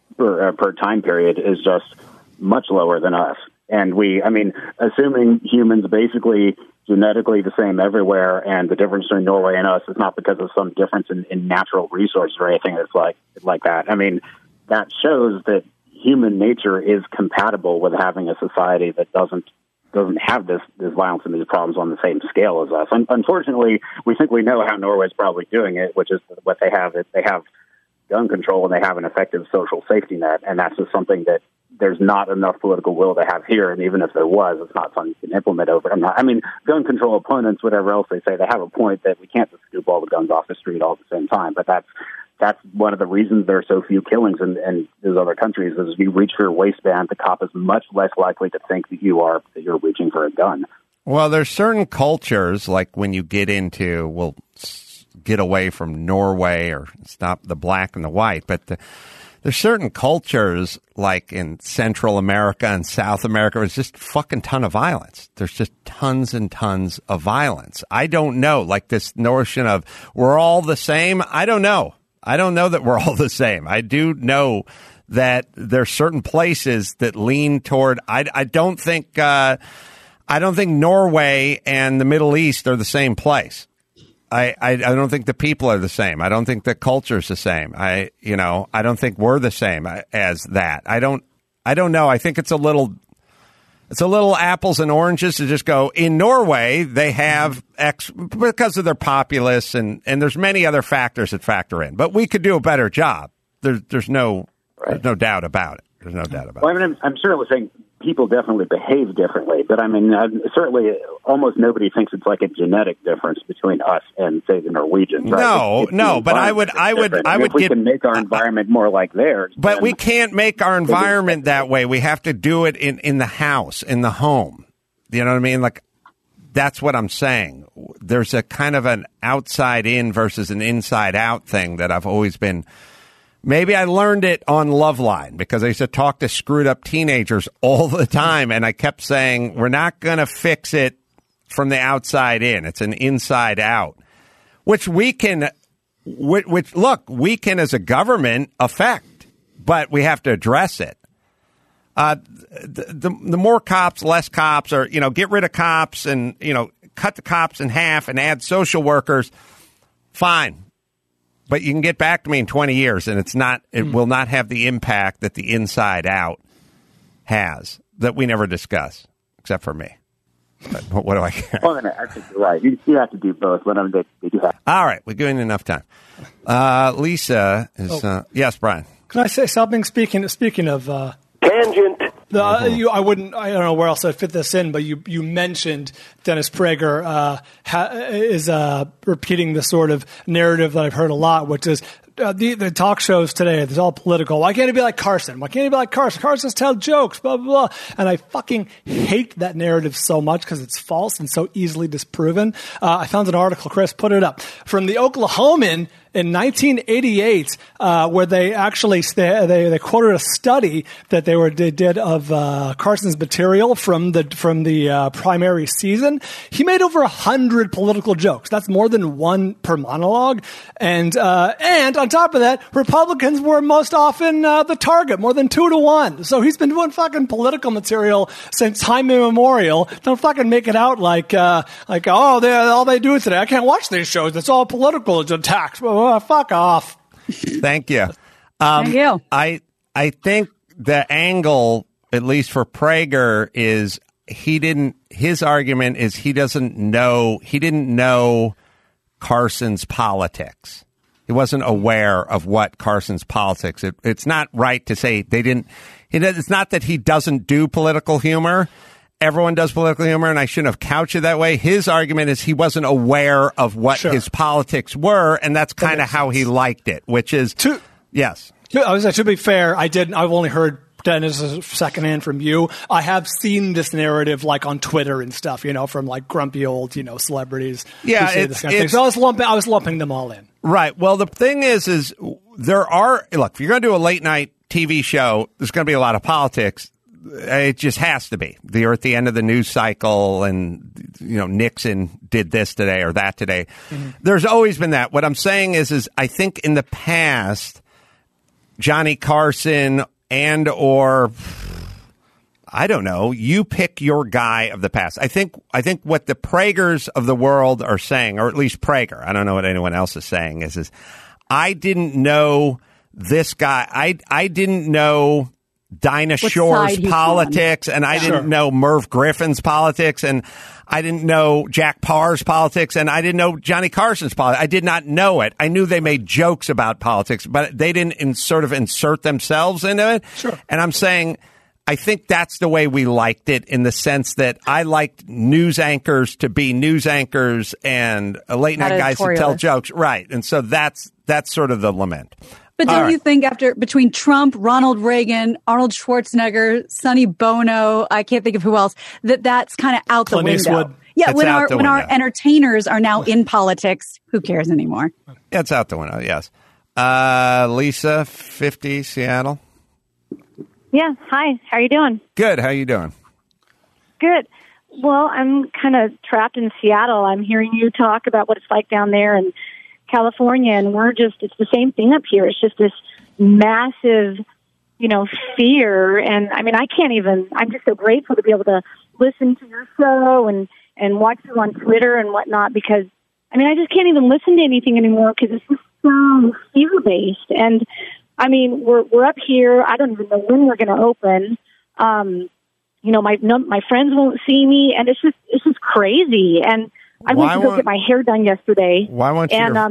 time period is just much lower than us. And assuming humans basically genetically the same everywhere, and the difference between Norway and us is not because of some difference in natural resources or anything that's like that. I mean, that shows that human nature is compatible with having a society that doesn't have this violence and these problems on the same scale as us. Unfortunately, we think we know how Norway's probably doing it, which is what they have. They have gun control and they have an effective social safety net, and that's just something that there's not enough political will to have here, and even if there was, it's not something you can implement over. Gun control opponents, whatever else they say, they have a point that we can't just scoop all the guns off the street all at the same time. But that's one of the reasons there are so few killings in those other countries. Is if you reach for your waistband, the cop is much less likely to think that you're reaching for a gun. Well, there's certain cultures, like when you get into, we'll get away from Norway or stop the black and the white, but there's certain cultures, like in Central America and South America, there's just fucking ton of violence. There's just tons and tons of violence. I don't know, like this notion of we're all the same. I don't know. I don't know that we're all the same. I do know that there's certain places that lean toward. I don't think Norway and the Middle East are the same place. I don't think the people are the same. I don't think the culture is the same. I don't think we're the same as that. I don't know. I think it's a little apples and oranges to just go, in Norway, they have X because of their populace and there's many other factors that factor in, but we could do a better job. There's no doubt about it. There's no doubt about it. Well, I'm certainly saying people definitely behave differently, but certainly almost nobody thinks it's like a genetic difference between us and, say, the Norwegians. Right? No, but I would if we can make our environment more like theirs. But we can't make our environment that way. We have to do it in the house, in the home. You know what I mean? Like, that's what I'm saying. There's a kind of an outside in versus an inside out thing that I've always been. Maybe I learned it on Loveline because I used to talk to screwed up teenagers all the time. And I kept saying, we're not going to fix it from the outside in. It's an inside out, which we can as a government affect, but we have to address it. The more cops, less cops, or, get rid of cops and, cut the cops in half and add social workers. Fine. But you can get back to me in 20 years, and it will not have the impact that the inside out has that we never discuss, except for me. But what do I care? Well, I think you're right. You have to do both, but they do have. All right, we're giving enough time. Lisa is yes, Brian. Can I say something? Speaking of tangent. I don't know where else I'd fit this in, but you mentioned Dennis Prager is repeating the sort of narrative that I've heard a lot, which is the talk shows today, it's all political. Why can't it be like Carson? Why can't it be like Carson? Carson's tell jokes, blah, blah, blah. And I fucking hate that narrative so much because it's false and so easily disproven. I found an article, Chris, put it up, from the Oklahoman in 1988, where they actually they quoted a study that they did of Carson's material from the primary season. He made over 100 political jokes. That's more than one per monologue. And on top of that, Republicans were most often the target, more than 2-1. So he's been doing fucking political material since time immemorial. Don't fucking make it out like all they do today. I can't watch these shows. It's all political attacks. Well, fuck off. Thank you. Thank you. I think the angle, at least for Prager, is his argument is he didn't know Carson's politics. He wasn't aware of what Carson's politics. It's not right to say they didn't. It's not that he doesn't do political humor. Everyone does political humor, and I shouldn't have couched it that way. His argument is he wasn't aware of what his politics were, and that's kind of how he liked it, which is yes. To be fair, I've only heard Dennis secondhand from you. I have seen this narrative like on Twitter and stuff, from like grumpy old, celebrities. Yeah, who say this kind of thing. So I was lumping them all in. Right. Well, the thing is there are, look, if you're going to do a late night TV show, there's going to be a lot of politics. It just has to be. You're at the end of the news cycle and, Nixon did this today or that today. Mm-hmm. There's always been that. What I'm saying is I think in the past, Johnny Carson or I don't know, you pick your guy of the past. I think what the Pragers of the world are saying, or at least Prager, I don't know what anyone else is saying, is I didn't know this guy. I didn't know Dinah Shore's politics, and I didn't know Merv Griffin's politics, and I didn't know Jack Parr's politics, and I didn't know Johnny Carson's politics. I did not know it. I knew they made jokes about politics, but they didn't insert themselves into it. Sure. And I'm saying, I think that's the way we liked it, in the sense that I liked news anchors to be news anchors and late night guys to tell jokes. Right. And so that's sort of the lament. But don't you think between Trump, Ronald Reagan, Arnold Schwarzenegger, Sonny Bono, I can't think of who else, that's kind of out the window. Eastwood. Yeah, when our entertainers are now in politics, who cares anymore? It's out the window, yes. Lisa, 50, Seattle. Yeah, hi. How are you doing? Good. How are you doing? Good. Well, I'm kind of trapped in Seattle. I'm hearing you talk about what it's like down there in California, and it's the same thing up here. It's just this massive, fear. And I mean, I'm just so grateful to be able to listen to your show and watch you on Twitter and whatnot, because, I mean, I just can't even listen to anything anymore because it's just so fear-based. And, I mean, we're up here. I don't even know when we're going to open. My friends won't see me, and it's just crazy. And I went to go get my hair done yesterday. Why won't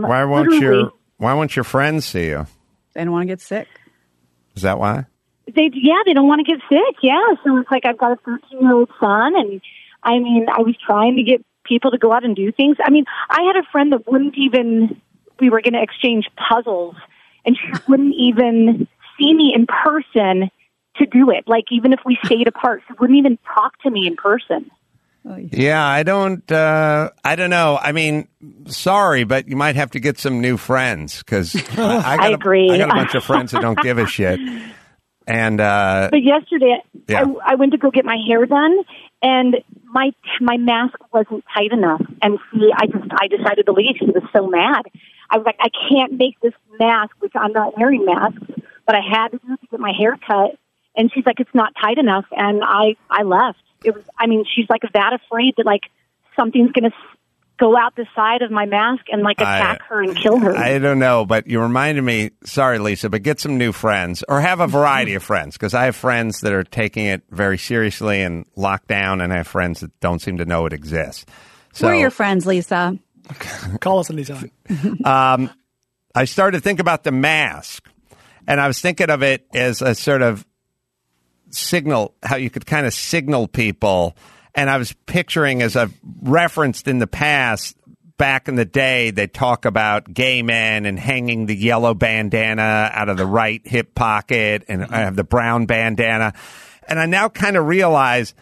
your friends see you? They don't want to get sick. Is that why? They don't want to get sick. Yeah, so it's like I've got a 13-year-old son, and I mean, I was trying to get people to go out and do things. I mean, I had a friend that wouldn't even. We were going to exchange puzzles, and she wouldn't even see me in person to do it. Like, even if we stayed apart, she wouldn't even talk to me in person. Yeah, I don't know. I mean, sorry, but you might have to get some new friends, because I agree. I got a bunch of friends that don't give a shit. And but yesterday, I went to go get my hair done, and my mask wasn't tight enough. And I decided to leave. She was so mad. I was like, I can't make this mask, which I'm not wearing masks, but I had to do it to get my hair cut. And she's like, it's not tight enough, and I left. She's like that afraid that like something's going to go out the side of my mask and like attack her and kill her. I don't know, but you reminded me, sorry, Lisa, but get some new friends, or have a variety of friends, because I have friends that are taking it very seriously and locked down, and I have friends that don't seem to know it exists. So, who are your friends, Lisa? Call us anytime. I started to think about the mask, and I was thinking of it as a sort of signal, how you could kind of signal people. And I was picturing, as I've referenced in the past, back in the day, they talk about gay men and hanging the yellow bandana out of the right hip pocket, and I have the brown bandana. And I now kind of realize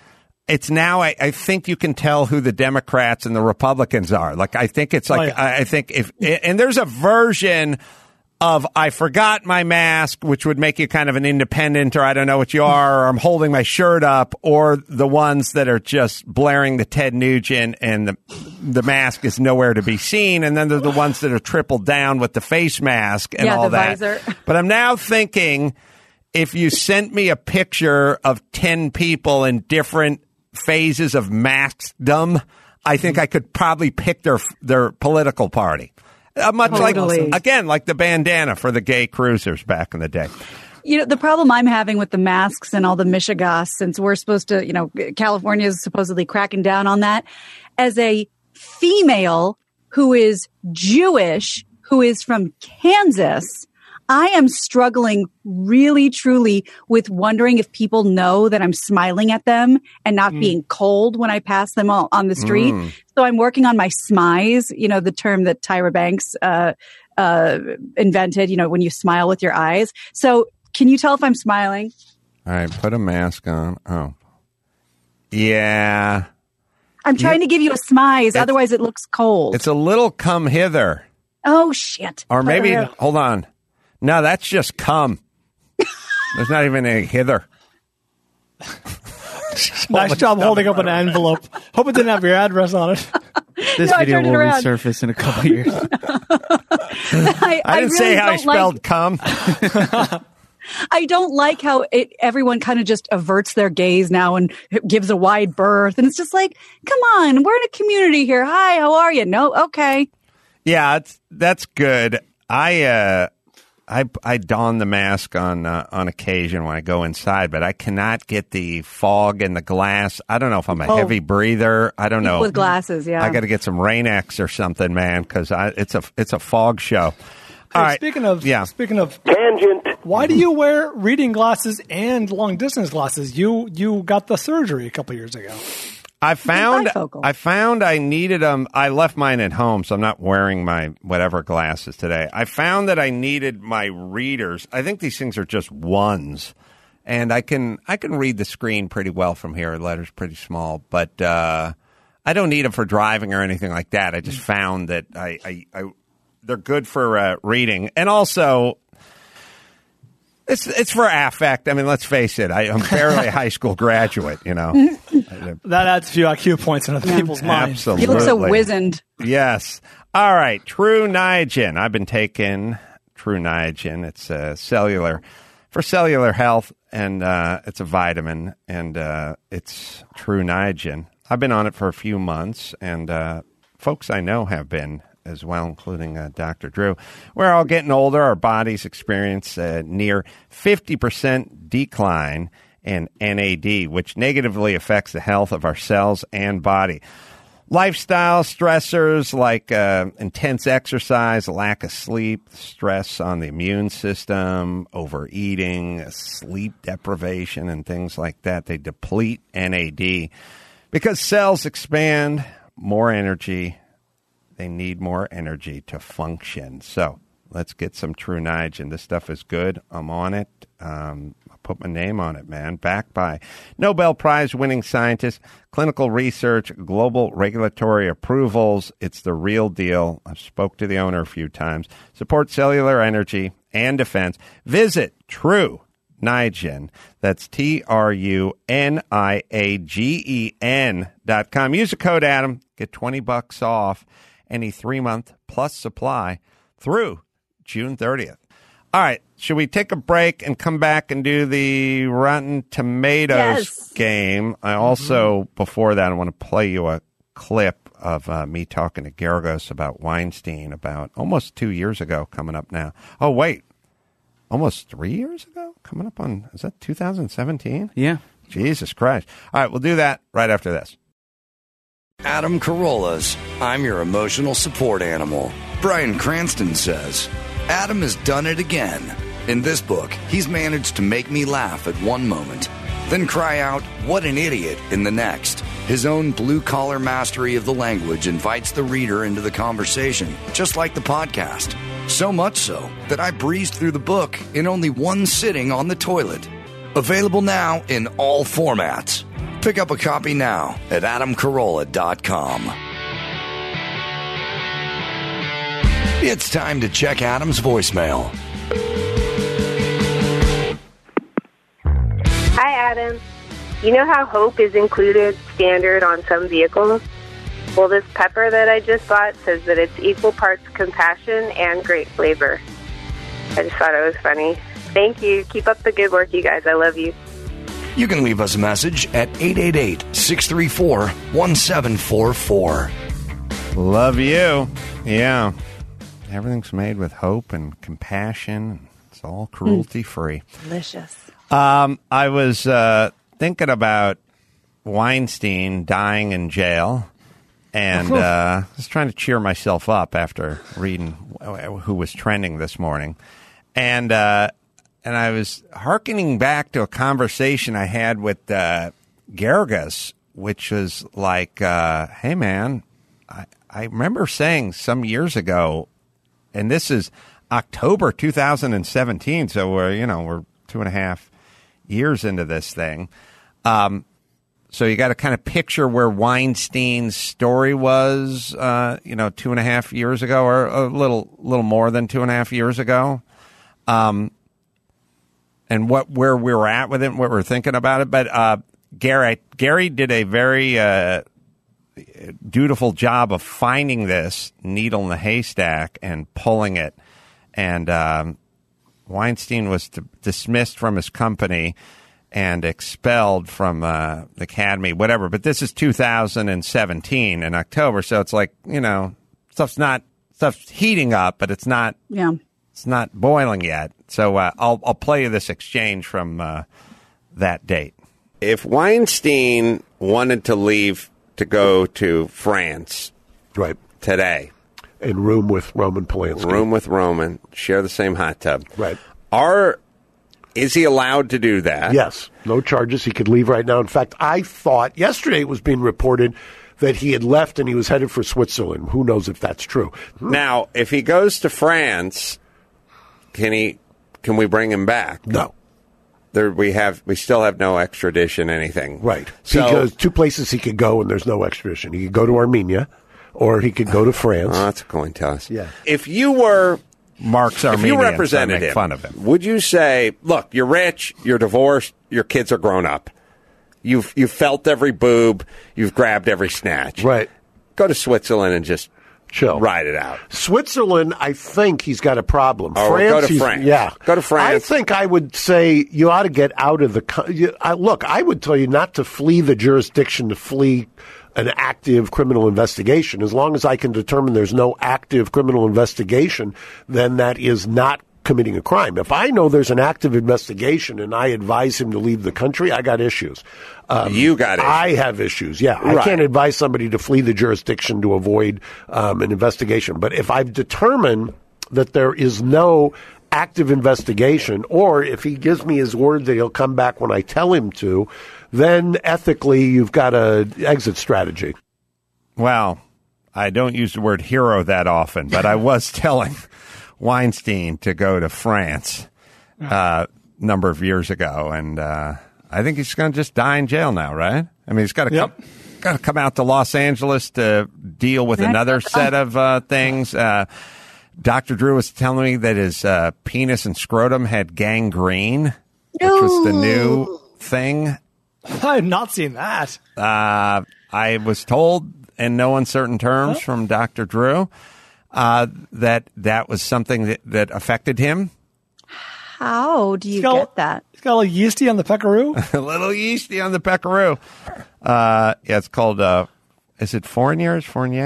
it's now I think you can tell who the Democrats and the Republicans are. Like, I think it's like, I think and there's a version of I forgot my mask, which would make you kind of an independent, or I don't know what you are, or I'm holding my shirt up, or the ones that are just blaring the Ted Nugent and the mask is nowhere to be seen. And then there's the ones that are tripled down with the face mask and all that. Visor. But I'm now thinking, if you sent me a picture of 10 people in different phases of maskdom, I think I could probably pick their political party. Much totally. like the bandana for the gay cruisers back in the day. You know, the problem I'm having with the masks and all the Michigas, since we're supposed to, you know, California is supposedly cracking down on that. As a female who is Jewish, who is from Kansas, I am struggling really, truly with wondering if people know that I'm smiling at them and not being cold when I pass them all on the street. So I'm working on my smize, you know, the term that Tyra Banks invented, you know, when you smile with your eyes. So can you tell if I'm smiling? All right, put a mask on. Oh, yeah. I'm trying to give you a smize. Otherwise, it looks cold. It's a little come hither. Oh, shit. Or maybe, hold on. No, that's just come. There's not even any hither. Nice job holding up an envelope. Hope it didn't have your address on it. This video will resurface in a couple of years. I didn't really say how I spelled come. I don't like how everyone kind of just averts their gaze now and gives a wide berth. And it's just like, come on, we're in a community here. Hi, how are you? No, okay. Yeah, that's good. I don the mask on occasion when I go inside, but I cannot get the fog in the glass. I don't know if I'm a heavy breather. I don't know. With glasses, yeah. I got to get some Rain-X or something, man, because it's a fog show. All right. Speaking of tangent, why do you wear reading glasses and long distance glasses? You got the surgery a couple years ago. I found I needed them. I left mine at home, so I'm not wearing my whatever glasses today. I found that I needed my readers. I think these things are just ones, and I can read the screen pretty well from here. The letter's pretty small, but I don't need them for driving or anything like that. I just found that they're good for reading, and also. It's for affect. I mean, let's face it. I'm barely a high school graduate, you know. That adds a few IQ points in other people's minds. Absolutely. You look so wizened. Yes. All right. True Niagen. I've been taking True Niagen. It's cellular for cellular health, and it's a vitamin, and it's True Niagen. I've been on it for a few months, and folks I know have been as well, including Dr. Drew. We're all getting older. Our bodies experience near 50% decline in NAD, which negatively affects the health of our cells and body. Lifestyle stressors like intense exercise, lack of sleep, stress on the immune system, overeating, sleep deprivation, and things like that, they deplete NAD. Because cells expand, more energy. They need more energy to function. So let's get some True Niagen. This stuff is good. I'm on it. I'll put my name on it, man. Backed by Nobel Prize-winning scientists, clinical research, global regulatory approvals. It's the real deal. I've spoke to the owner a few times. Support cellular energy and defense. Visit True Niagen. That's TRUNIAGEN.com. Use the code Adam. Get $20 off any 3-month plus supply through June 30th. All right. Should we take a break and come back and do the Rotten Tomatoes game? I also, before that, I want to play you a clip of me talking to Geragos about Weinstein about almost 2 years ago, coming up now. Oh, wait. Almost 3 years ago? Coming up on, is that 2017? Yeah. Jesus Christ. All right. We'll do that right after this. Adam Carolla's I'm Your Emotional Support Animal. Bryan Cranston says, Adam has done it again. In this book, he's managed to make me laugh at one moment, then cry out, what an idiot, in the next. His own blue-collar mastery of the language invites the reader into the conversation, just like the podcast. So much so that I breezed through the book in only one sitting on the toilet. Available now in all formats. Pick up a copy now at adamcarolla.com. It's time to check Adam's voicemail. Hi, Adam. You know how Hope is included standard on some vehicles? Well, this pepper that I just bought says that it's equal parts compassion and great flavor. I just thought it was funny. Thank you. Keep up the good work, you guys. I love you. You can leave us a message at 888-634-1744. Love you. Yeah. Everything's made with hope and compassion. It's all cruelty-free. Delicious. I was thinking about Weinstein dying in jail, and just trying to cheer myself up after reading who was trending this morning. And I was hearkening back to a conversation I had with Gerges, which was like, hey, man, I remember saying some years ago, and this is October 2017, so we're 2.5 years into this thing. So you got to kind of picture where Weinstein's story was, 2.5 years ago, or a little more than 2.5 years ago. And where we were at with it, and what we're thinking about it. But Gary did a very dutiful job of finding this needle in the haystack and pulling it. And Weinstein was dismissed from his company and expelled from the academy, whatever. But this is 2017 in October, so it's like, stuff's heating up, but it's not. Yeah. It's not boiling yet. So I'll play you this exchange from that date. If Weinstein wanted to leave to go to France right today, in room with Roman Polanski, share the same hot tub. Right. Is he allowed to do that? Yes. No charges. He could leave right now. In fact, I thought yesterday it was being reported that he had left and he was headed for Switzerland. Who knows if that's true? Now, if he goes to France, can we bring him back? No. We still have no extradition, anything. Right. So he goes 2 places he could go and there's no extradition. He could go to Armenia or he could go to France. Oh, that's a coin toss. Yeah. If you were Mark's Armenian, if you represented so him, fun of him, would you say, look, you're rich, you're divorced, your kids are grown up. You've felt every boob, you've grabbed every snatch. Right. Go to Switzerland and just chill. Ride it out. Switzerland, I think he's got a problem. Oh, go to France. Yeah. Go to France. I think I would say you ought to get out of the... Look, I would tell you not to flee the jurisdiction, to flee an active criminal investigation. As long as I can determine there's no active criminal investigation, then that is not committing a crime. If I know there's an active investigation and I advise him to leave the country, I got issues. You got issues. I have issues, yeah. Right. I can't advise somebody to flee the jurisdiction to avoid an investigation. But if I've determined that there is no active investigation, or if he gives me his word that he'll come back when I tell him to, then ethically you've got an exit strategy. Well, I don't use the word hero that often, but I was telling Weinstein to go to France a number of years ago, and I think he's going to just die in jail now, right? I mean, he's got to come out to Los Angeles to deal with another set of things. Dr. Drew was telling me that his penis and scrotum had gangrene, which was the new thing. I have not seen that. I was told in no uncertain terms from Dr. Drew that was something that affected him. How do you get that? It's got a little yeasty on the peckaroo. A little yeasty on the peckaroo. Yeah, it's called, is it Fournier's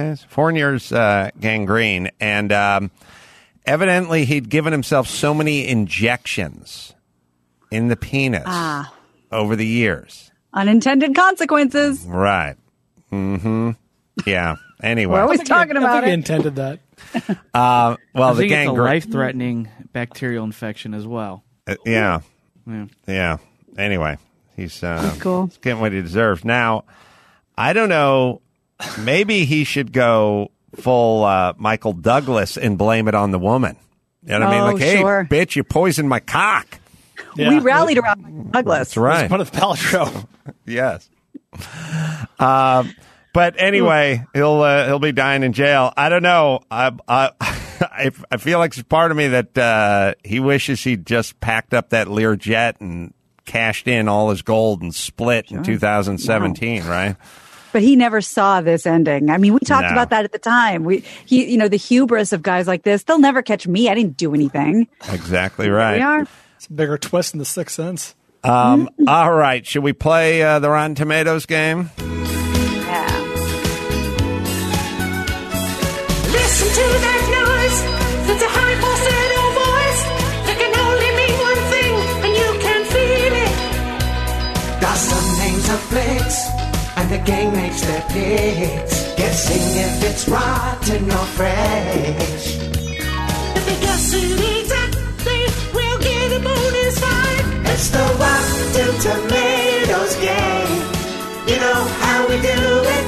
gangrene. And evidently he'd given himself so many injections in the penis over the years. Unintended consequences. Right. Mm-hmm. Yeah. Anyway. We're always talking about I think it. he intended that. Well, I the think it's a gangrene. life-threatening bacterial infection as well. Yeah. Yeah. Anyway, he's cool. He's getting what he deserves. Now, I don't know. Maybe he should go full Michael Douglas and blame it on the woman. You know what I mean? Like, hey, sure. bitch, you poisoned my cock. We rallied around Douglas. That's right. It's part of the Paltrow. Yes. But anyway, he'll be dying in jail. I don't know. I feel like there's part of me that he wishes he'd just packed up that Learjet and cashed in all his gold and split in 2017, right? But he never saw this ending. I mean, we talked about that at the time. The hubris of guys like this, they'll never catch me. I didn't do anything. Exactly right. We are. It's a bigger twist in The Sixth Sense. All right. Should we play the Rotten Tomatoes game? Yeah. Listen to that noise. It's a high falsetto voice. That can only mean one thing, and you can feel it. Got some names of flicks, and the gang makes their picks, guessing if it's rotten or fresh. If they guess it exactly, we'll get a bonus 5. It's the Rotten Tomatoes game. You know how we do it.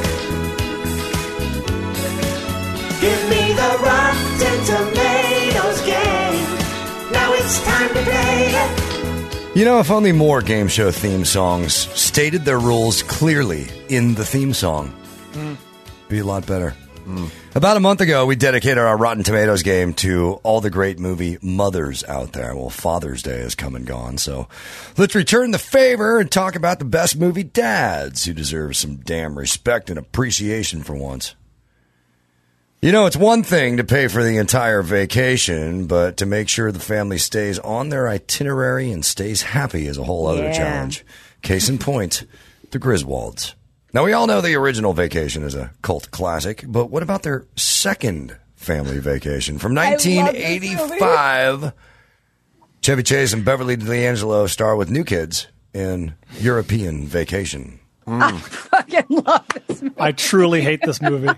Give me the Rotten Tomatoes game. Now it's time to play it. You know, if only more game show theme songs stated their rules clearly in the theme song, be a lot better. About a month ago, we dedicated our Rotten Tomatoes game to all the great movie mothers out there. Well, Father's Day has come and gone, so let's return the favor and talk about the best movie dads who deserve some damn respect and appreciation for once. You know, it's one thing to pay for the entire vacation, but to make sure the family stays on their itinerary and stays happy is a whole other challenge. Case in point, the Griswolds. Now, we all know the original Vacation is a cult classic, but what about their second family vacation from 1985? Chevy Chase and Beverly D'Angelo star with new kids in European Vacation. I fucking love this movie. I truly hate this movie.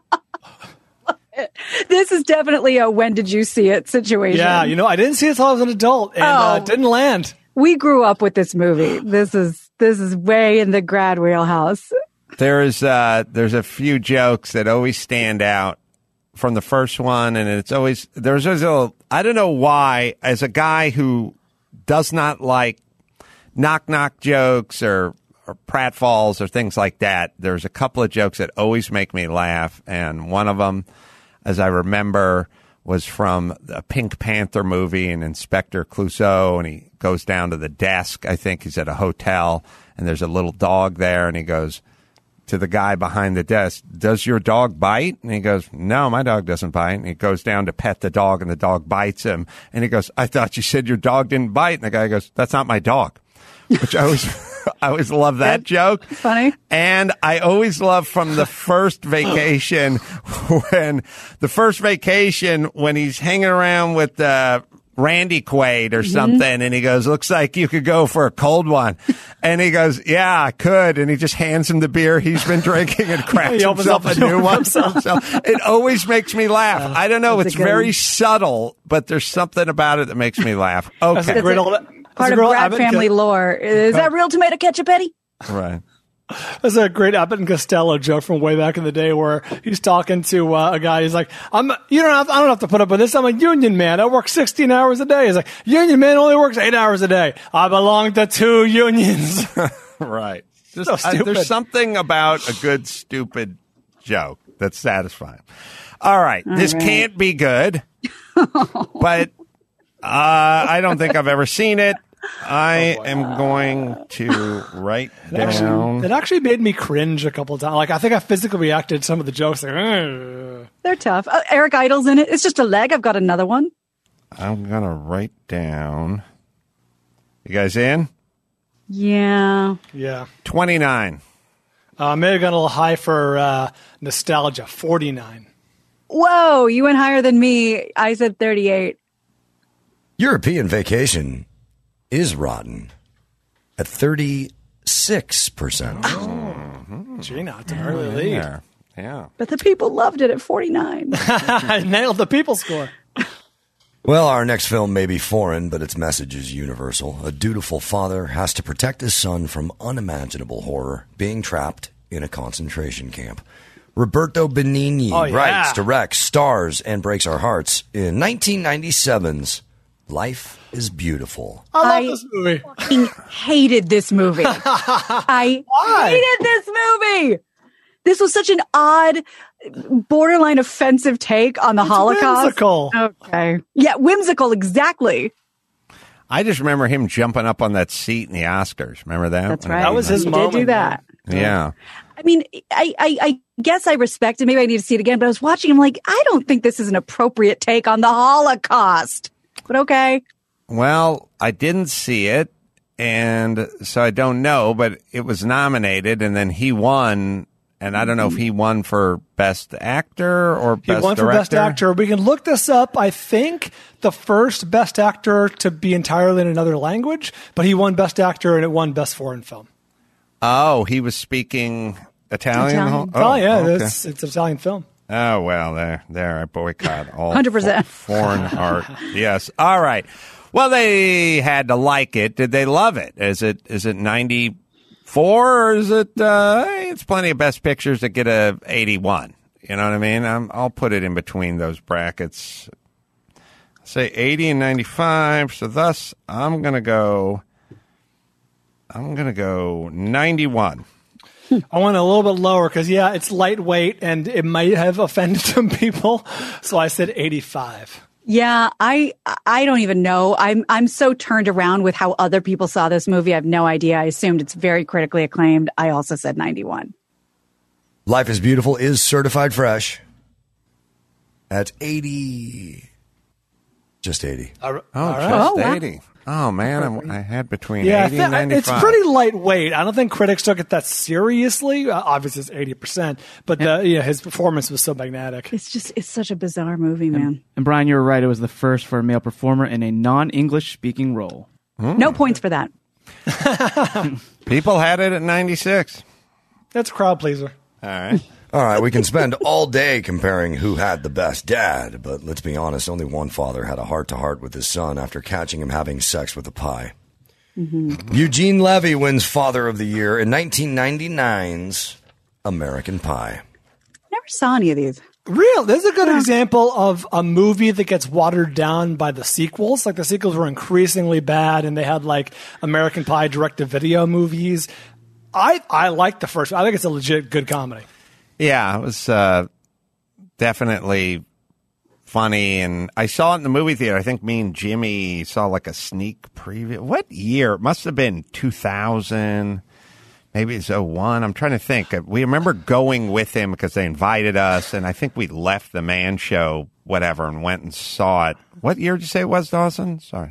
This is definitely a when did you see it situation. Yeah, I didn't see it until I was an adult, and it didn't land. We grew up with this movie. This is way in the grad wheelhouse. There's a few jokes that always stand out from the first one, and there's always I don't know why, as a guy who does not like knock jokes or pratfalls or things like that, there's a couple of jokes that always make me laugh, and one of them, as I remember, was from the Pink Panther movie and Inspector Clouseau, and he goes down to the desk. I think he's at a hotel, and there's a little dog there, and he goes to the guy behind the desk, "Does your dog bite?" And he goes, "No, my dog doesn't bite." And he goes down to pet the dog, and the dog bites him. And he goes, "I thought you said your dog didn't bite." And the guy goes, "That's not my dog," which I always love that joke. Funny. And I always love from the first vacation when he's hanging around with Randy Quaid or something, and he goes, "Looks like you could go for a cold one." And he goes, "Yeah, I could." And he just hands him the beer he's been drinking and cracks himself a new one for himself. It always makes me laugh. I don't know. It's very subtle, but there's something about it that makes me laugh. Okay. That's a great part of Brad family lore. Is that real tomato ketchup, Eddie? Right. There's a great Abbott and Costello joke from way back in the day where he's talking to a guy. He's like, I don't have to put up with this. I'm a union man. I work 16 hours a day. He's like, union man only works 8 hours a day. I belong to 2 unions. Right. So stupid. There's something about a good, stupid joke that's satisfying. All right. This can't be good, but I don't think I've ever seen it. I am going to write down. It actually made me cringe a couple of times. Like, I think I physically reacted to some of the jokes. Like, they're tough. Eric Idle's in it. It's just a leg. I've got another one. I'm going to write down. You guys in? Yeah. 29. I may have gone a little high for nostalgia. 49. Whoa, you went higher than me. I said 38. European Vacation is rotten at 36%. Gina, it's an early lead. Yeah. But the people loved it at 49. I nailed the people score. Well, our next film may be foreign, but its message is universal. A dutiful father has to protect his son from unimaginable horror, being trapped in a concentration camp. Roberto Benigni writes, directs, stars, and breaks our hearts in 1997's Life is Beautiful. I love this movie. fucking hated this movie. I hated this movie. This was such an odd, borderline offensive take on the Holocaust. Whimsical. Okay. Yeah, whimsical, exactly. I just remember him jumping up on that seat in the Oscars. Remember that? That's right. That was his He moment. did do that. Yeah. I mean, I guess I respect it. Maybe I need to see it again. But I was watching him like, I don't think this is an appropriate take on the Holocaust. But okay. Well, I didn't see it, and so I don't know, but it was nominated, and then he won, and I don't know if he won for Best Actor or Best Director. He won for Best Actor. We can look this up. I think the first Best Actor to be entirely in another language, but he won Best Actor, and it won Best Foreign Film. Oh, he was speaking Italian? Oh, yeah, okay. it's an Italian film. Oh, well, there, I boycott all 100%. foreign art. Yes. All right. Well, they had to like it. Did they love it? Is it 94 or is it, it's plenty of Best Pictures that get a 81. You know what I mean? I'll put it in between those brackets. Say 80 and 95. So thus, I'm going to go 91. I went a little bit lower because, yeah, it's lightweight and it might have offended some people. So I said 85. Yeah, I don't even know. I'm so turned around with how other people saw this movie. I have no idea. I assumed it's very critically acclaimed. I also said 91. Life is Beautiful is certified fresh at 80. Just 80. All Just right. 80. Oh, man, I had between 80 and 95. It's pretty lightweight. I don't think critics took it that seriously. Obviously, it's 80%, but his performance was so magnetic. It's such a bizarre movie, man. And Brian, you were right. It was the first for a male performer in a non-English speaking role. No points for that. People had it at 96. That's a crowd pleaser. All right. All right, we can spend all day comparing who had the best dad, but let's be honest, only one father had a heart-to-heart with his son after catching him having sex with a pie. Mm-hmm. Eugene Levy wins Father of the Year in 1999's American Pie. Never saw any of these. Real. This is a good example of a movie that gets watered down by the sequels. Like the sequels were increasingly bad, and they had like American Pie direct-to-video movies. I like the first one. I think it's a legit good comedy. Yeah, it was definitely funny, and I saw it in the movie theater. I think me and Jimmy saw like a sneak preview. What year? It must have been 2000, maybe it's 01. I'm trying to think. We remember going with him because they invited us, and I think we left the Man Show, whatever, and went and saw it. What year did you say it was, Dawson? Sorry.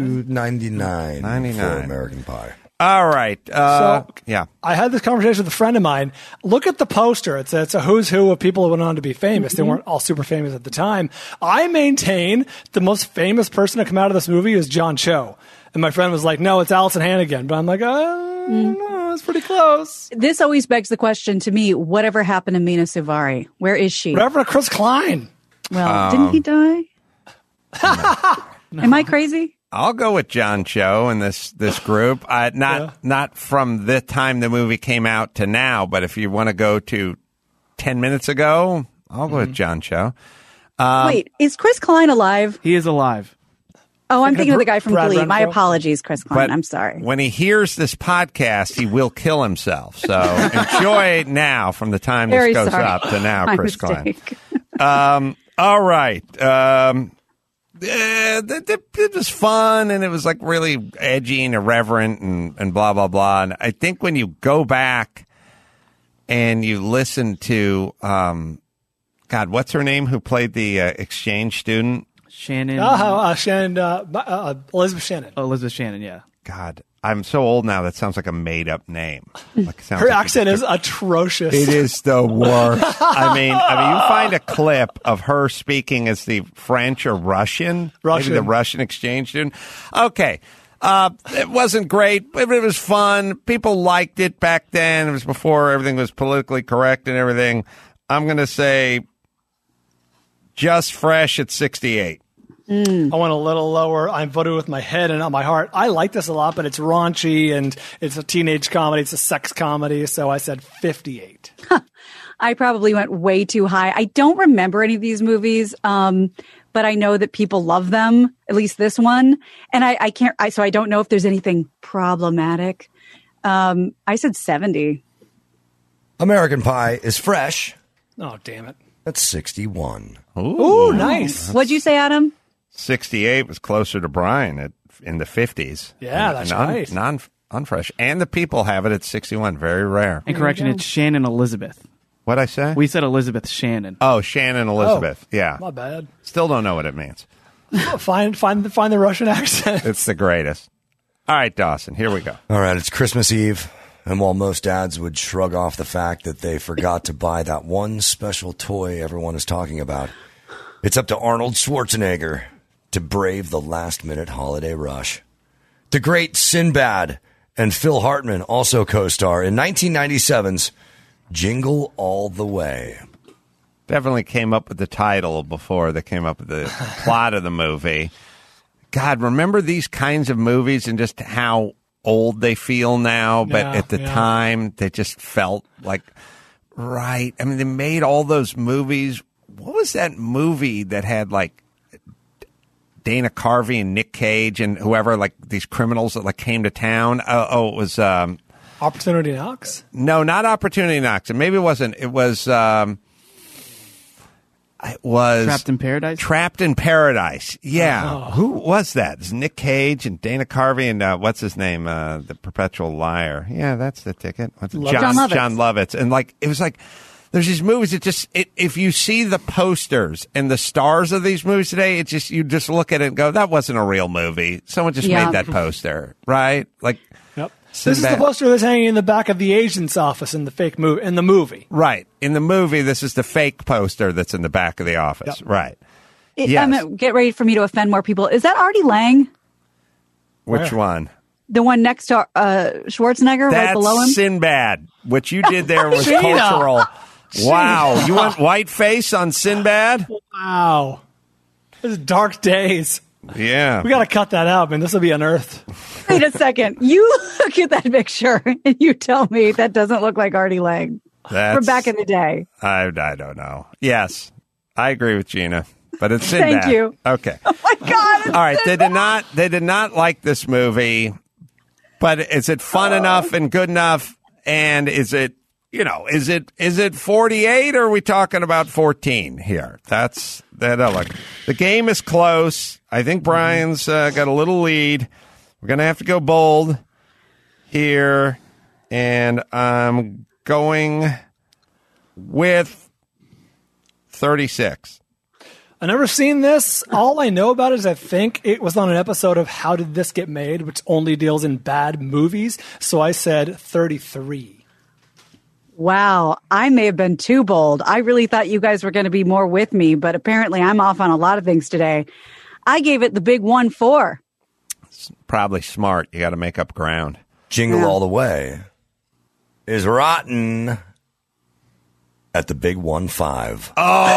299 for American Pie. All right. Yeah. I had this conversation with a friend of mine. Look at the poster. It's a who's who of people who went on to be famous. They weren't all super famous at the time. I maintain the most famous person to come out of this movie is John Cho. And my friend was like, no, it's Allison Hannigan. But I'm like, no, it's pretty close. This always begs the question to me, whatever happened to Mina Suvari? Where is she? Reverend Chris Klein. Well, didn't he die? No. Am I crazy? I'll go with John Cho in this group. Not from the time the movie came out to now, but if you want to go to 10 minutes ago, I'll go with John Cho. Wait, is Chris Klein alive? He is alive. Oh, I'm thinking of the guy from Brad Glee. Renfro. My apologies, Chris Klein. But I'm sorry. When he hears this podcast, he will kill himself. So enjoy it now from the time Very this goes sorry. up to now, My Chris Klein. mistake. All right. It was fun, and it was like really edgy and irreverent and blah, blah, blah. And I think when you go back and you listen to, God, what's her name who played the exchange student? Shannon. Elizabeth Shannon. Oh, Elizabeth Shannon, yeah. God, I'm so old now that sounds like a made-up name. Like, it sounds Her like accent is atrocious. It is the worst. I mean, you find a clip of her speaking as the French or Russian, maybe the Russian exchange student. Okay. It wasn't great, but it was fun. People liked it back then. It was before everything was politically correct and everything. I'm going to say just fresh at 68. I went a little lower. I voted with my head and not my heart. I like this a lot, but it's raunchy and it's a teenage comedy. It's a sex comedy. So I said 58. I probably went way too high. I don't remember any of these movies, but I know that people love them, at least this one. And so I don't know if there's anything problematic. I said 70. American Pie is fresh. Oh, damn it. That's 61. Ooh, nice. What'd you say, Adam? 68 was closer to Brian in the 50s. Yeah, that's right. Unfresh. And the people have it at 61. Very rare. And correction, it's Shannon Elizabeth. What'd I say? We said Elizabeth Shannon. Oh, Shannon Elizabeth. Yeah. My bad. Still don't know what it means. Find the Russian accent. It's the greatest. All right, Dawson, here we go. All right, it's Christmas Eve, and while most dads would shrug off the fact that they forgot to buy that one special toy everyone is talking about, it's up to Arnold Schwarzenegger to brave the last-minute holiday rush. The great Sinbad and Phil Hartman also co-star in 1997's Jingle All the Way. Definitely came up with the title before they came up with the plot of the movie. God, remember these kinds of movies and just how old they feel now, but at the time they just felt like right. I mean, they made all those movies. What was that movie that had like Dana Carvey and Nick Cage and whoever, like these criminals that like came to town? It was Opportunity Knocks? No, not Opportunity Knocks. And maybe it wasn't. It was Trapped in Paradise? Trapped in Paradise. Yeah. Oh. Who was that? It's Nick Cage and Dana Carvey and what's his name? The Perpetual Liar. Yeah, that's the ticket. John Lovitz. And like it was like there's these movies that just if you see the posters and the stars of these movies today, it just you just look at it and go, that wasn't a real movie. Someone just made that poster, right? Like This is the poster that's hanging in the back of the agent's office in the fake movie. In the movie, right? In the movie, this is the fake poster that's in the back of the office, right? Yes. Get ready for me to offend more people. Is that Artie Lang? Which one? The one next to Schwarzenegger, right below him. Sinbad. What you did there was cultural. Wow, you went white face on Sinbad? Wow, this is dark days. Yeah. We got to cut that out, man. This will be unearthed. Wait a second. You look at that picture and you tell me that doesn't look like Artie Lang from back in the day. I don't know. Yes, I agree with Gina, but it's Sinbad. Thank you. Okay. Oh my God. All right. They did not like this movie, but is it fun enough and good enough? And is it 48 or are we talking about 14 here? That's that. Look, the game is close. I think Brian's got a little lead. We're going to have to go bold here, and I'm going with 36. I've never seen this. All I know about it is I think it was on an episode of How Did This Get Made, which only deals in bad movies. So I said 33. Wow, I may have been too bold. I really thought you guys were going to be more with me, but apparently I'm off on a lot of things today. I gave it the big 1-4. It's probably smart. You got to make up ground. Jingle All the Way is rotten at the big 1-5.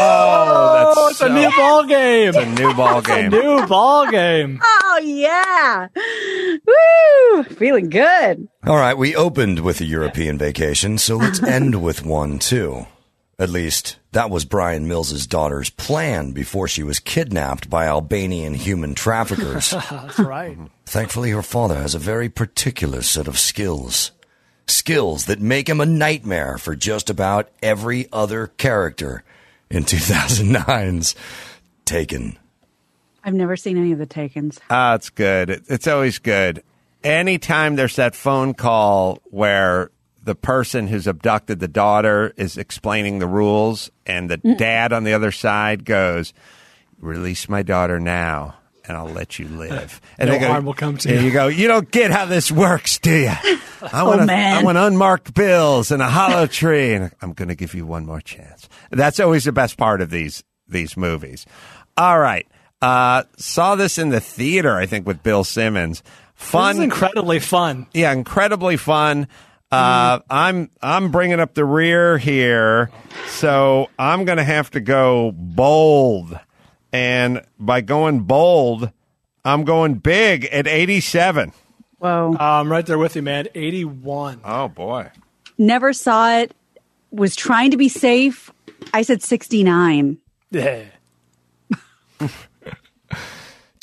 Oh, it's a new ball game. It's a new ball game. It's a new ball game. Oh, yeah. Woo! Feeling good. All right, we opened with a European vacation, so let's end with one, too. At least, that was Brian Mills's daughter's plan before she was kidnapped by Albanian human traffickers. That's right. Thankfully, her father has a very particular set of skills. Skills that make him a nightmare for just about every other character in 2009's Taken. I've never seen any of the Takens. It's good. It's always good. Anytime there's that phone call where the person who's abducted the daughter is explaining the rules and the dad on the other side goes, release my daughter now and I'll let you live. And no harm will come to you. And you go, you don't get how this works, do you? I want unmarked bills and a hollow tree, and I'm going to give you one more chance. That's always the best part of these movies. All right. Saw this in the theater, I think, with Bill Simmons. Fun. This is incredibly fun. Yeah, incredibly fun. I'm bringing up the rear here, so I'm going to have to go bold. And by going bold, I'm going big at 87. Whoa. I'm right there with you, man. 81. Oh, boy. Never saw it. Was trying to be safe. I said 69. Yeah.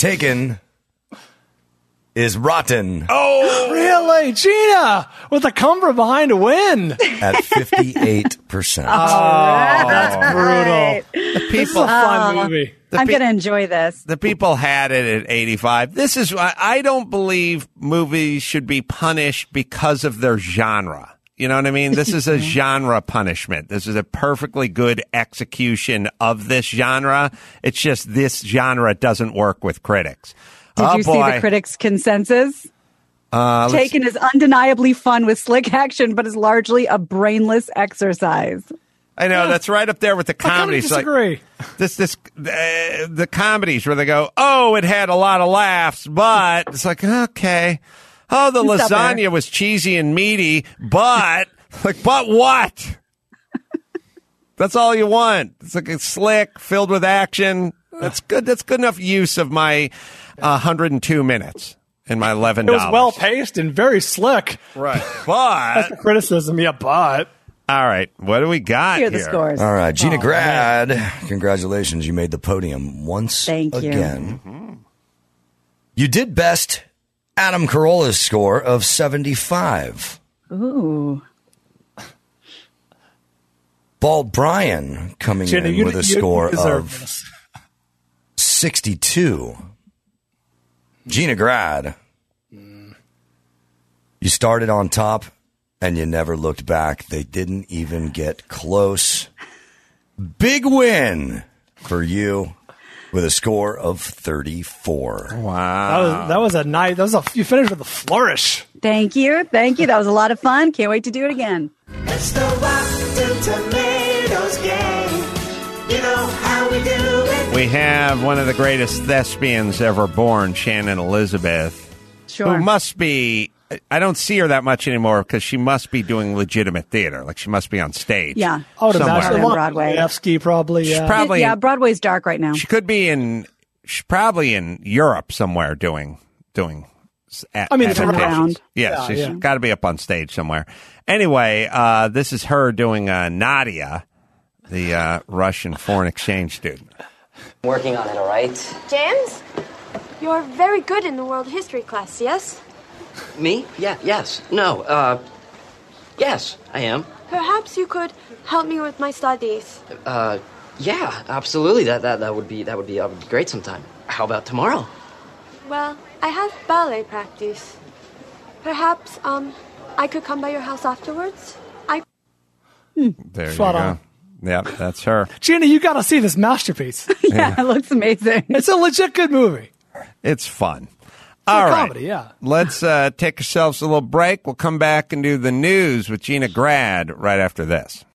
taken is Rotten. Oh, really? Gina, with the come from behind to win. At 58%. That's brutal. The This is a fun movie. I'm going to enjoy this. The people had it at 85. This is why I don't believe movies should be punished because of their genre. You know what I mean? This is a genre punishment. This is a perfectly good execution of this genre. It's just this genre doesn't work with critics. Did you see the critics' consensus? Taken is undeniably fun with slick action, but is largely a brainless exercise. I know, that's right up there with the comedies. Disagree. The comedies where they go, oh, it had a lot of laughs, but it's like, okay. Oh, the lasagna was cheesy and meaty, but but what? That's all you want. It's like it's slick, filled with action. That's good. That's good enough use of my 102 minutes and my $11. It was well paced and very slick. Right, but that's the criticism. Yeah, but all right, what do we got here? Here are the scores. All right, Gina Grad, congratulations! You made the podium once again. Mm-hmm. You did best. Adam Carolla's score of 75. Ooh. Bald Brian coming in with a score of 62. Gina Grad, you started on top and you never looked back. They didn't even get close. Big win for you. With a score of 34. Wow. That was a night. You finished with a flourish. Thank you. That was a lot of fun. Can't wait to do it again. It's the Rotten Tomatoes game. You know how we do it. We have one of the greatest thespians ever born, Shannon Elizabeth. Sure. Who must be, I don't see her that much anymore because she must be doing legitimate theater. Like she must be on stage. Yeah. I would somewhere. imagine on Broadway. Nevsky probably. She's Yeah. probably Yeah, Broadway's dark right now. She could be she's probably in Europe somewhere doing around. Yes, she's got to be up on stage somewhere. Anyway, this is her doing Nadia, the Russian foreign exchange student. Working on it, all right? James, you're very good in the world history class, yes? Me? Yeah, yes. No, yes, I am. Perhaps you could help me with my studies. Yeah, absolutely. That would be great sometime. How about tomorrow? Well, I have ballet practice. Perhaps, I could come by your house afterwards? There you go. Yep, that's her. Gina, you got to see this masterpiece. Yeah, it looks amazing. It's a legit good movie. It's fun. All right. Comedy, yeah. Let's take ourselves a little break. We'll come back and do the news with Gina Grad right after this.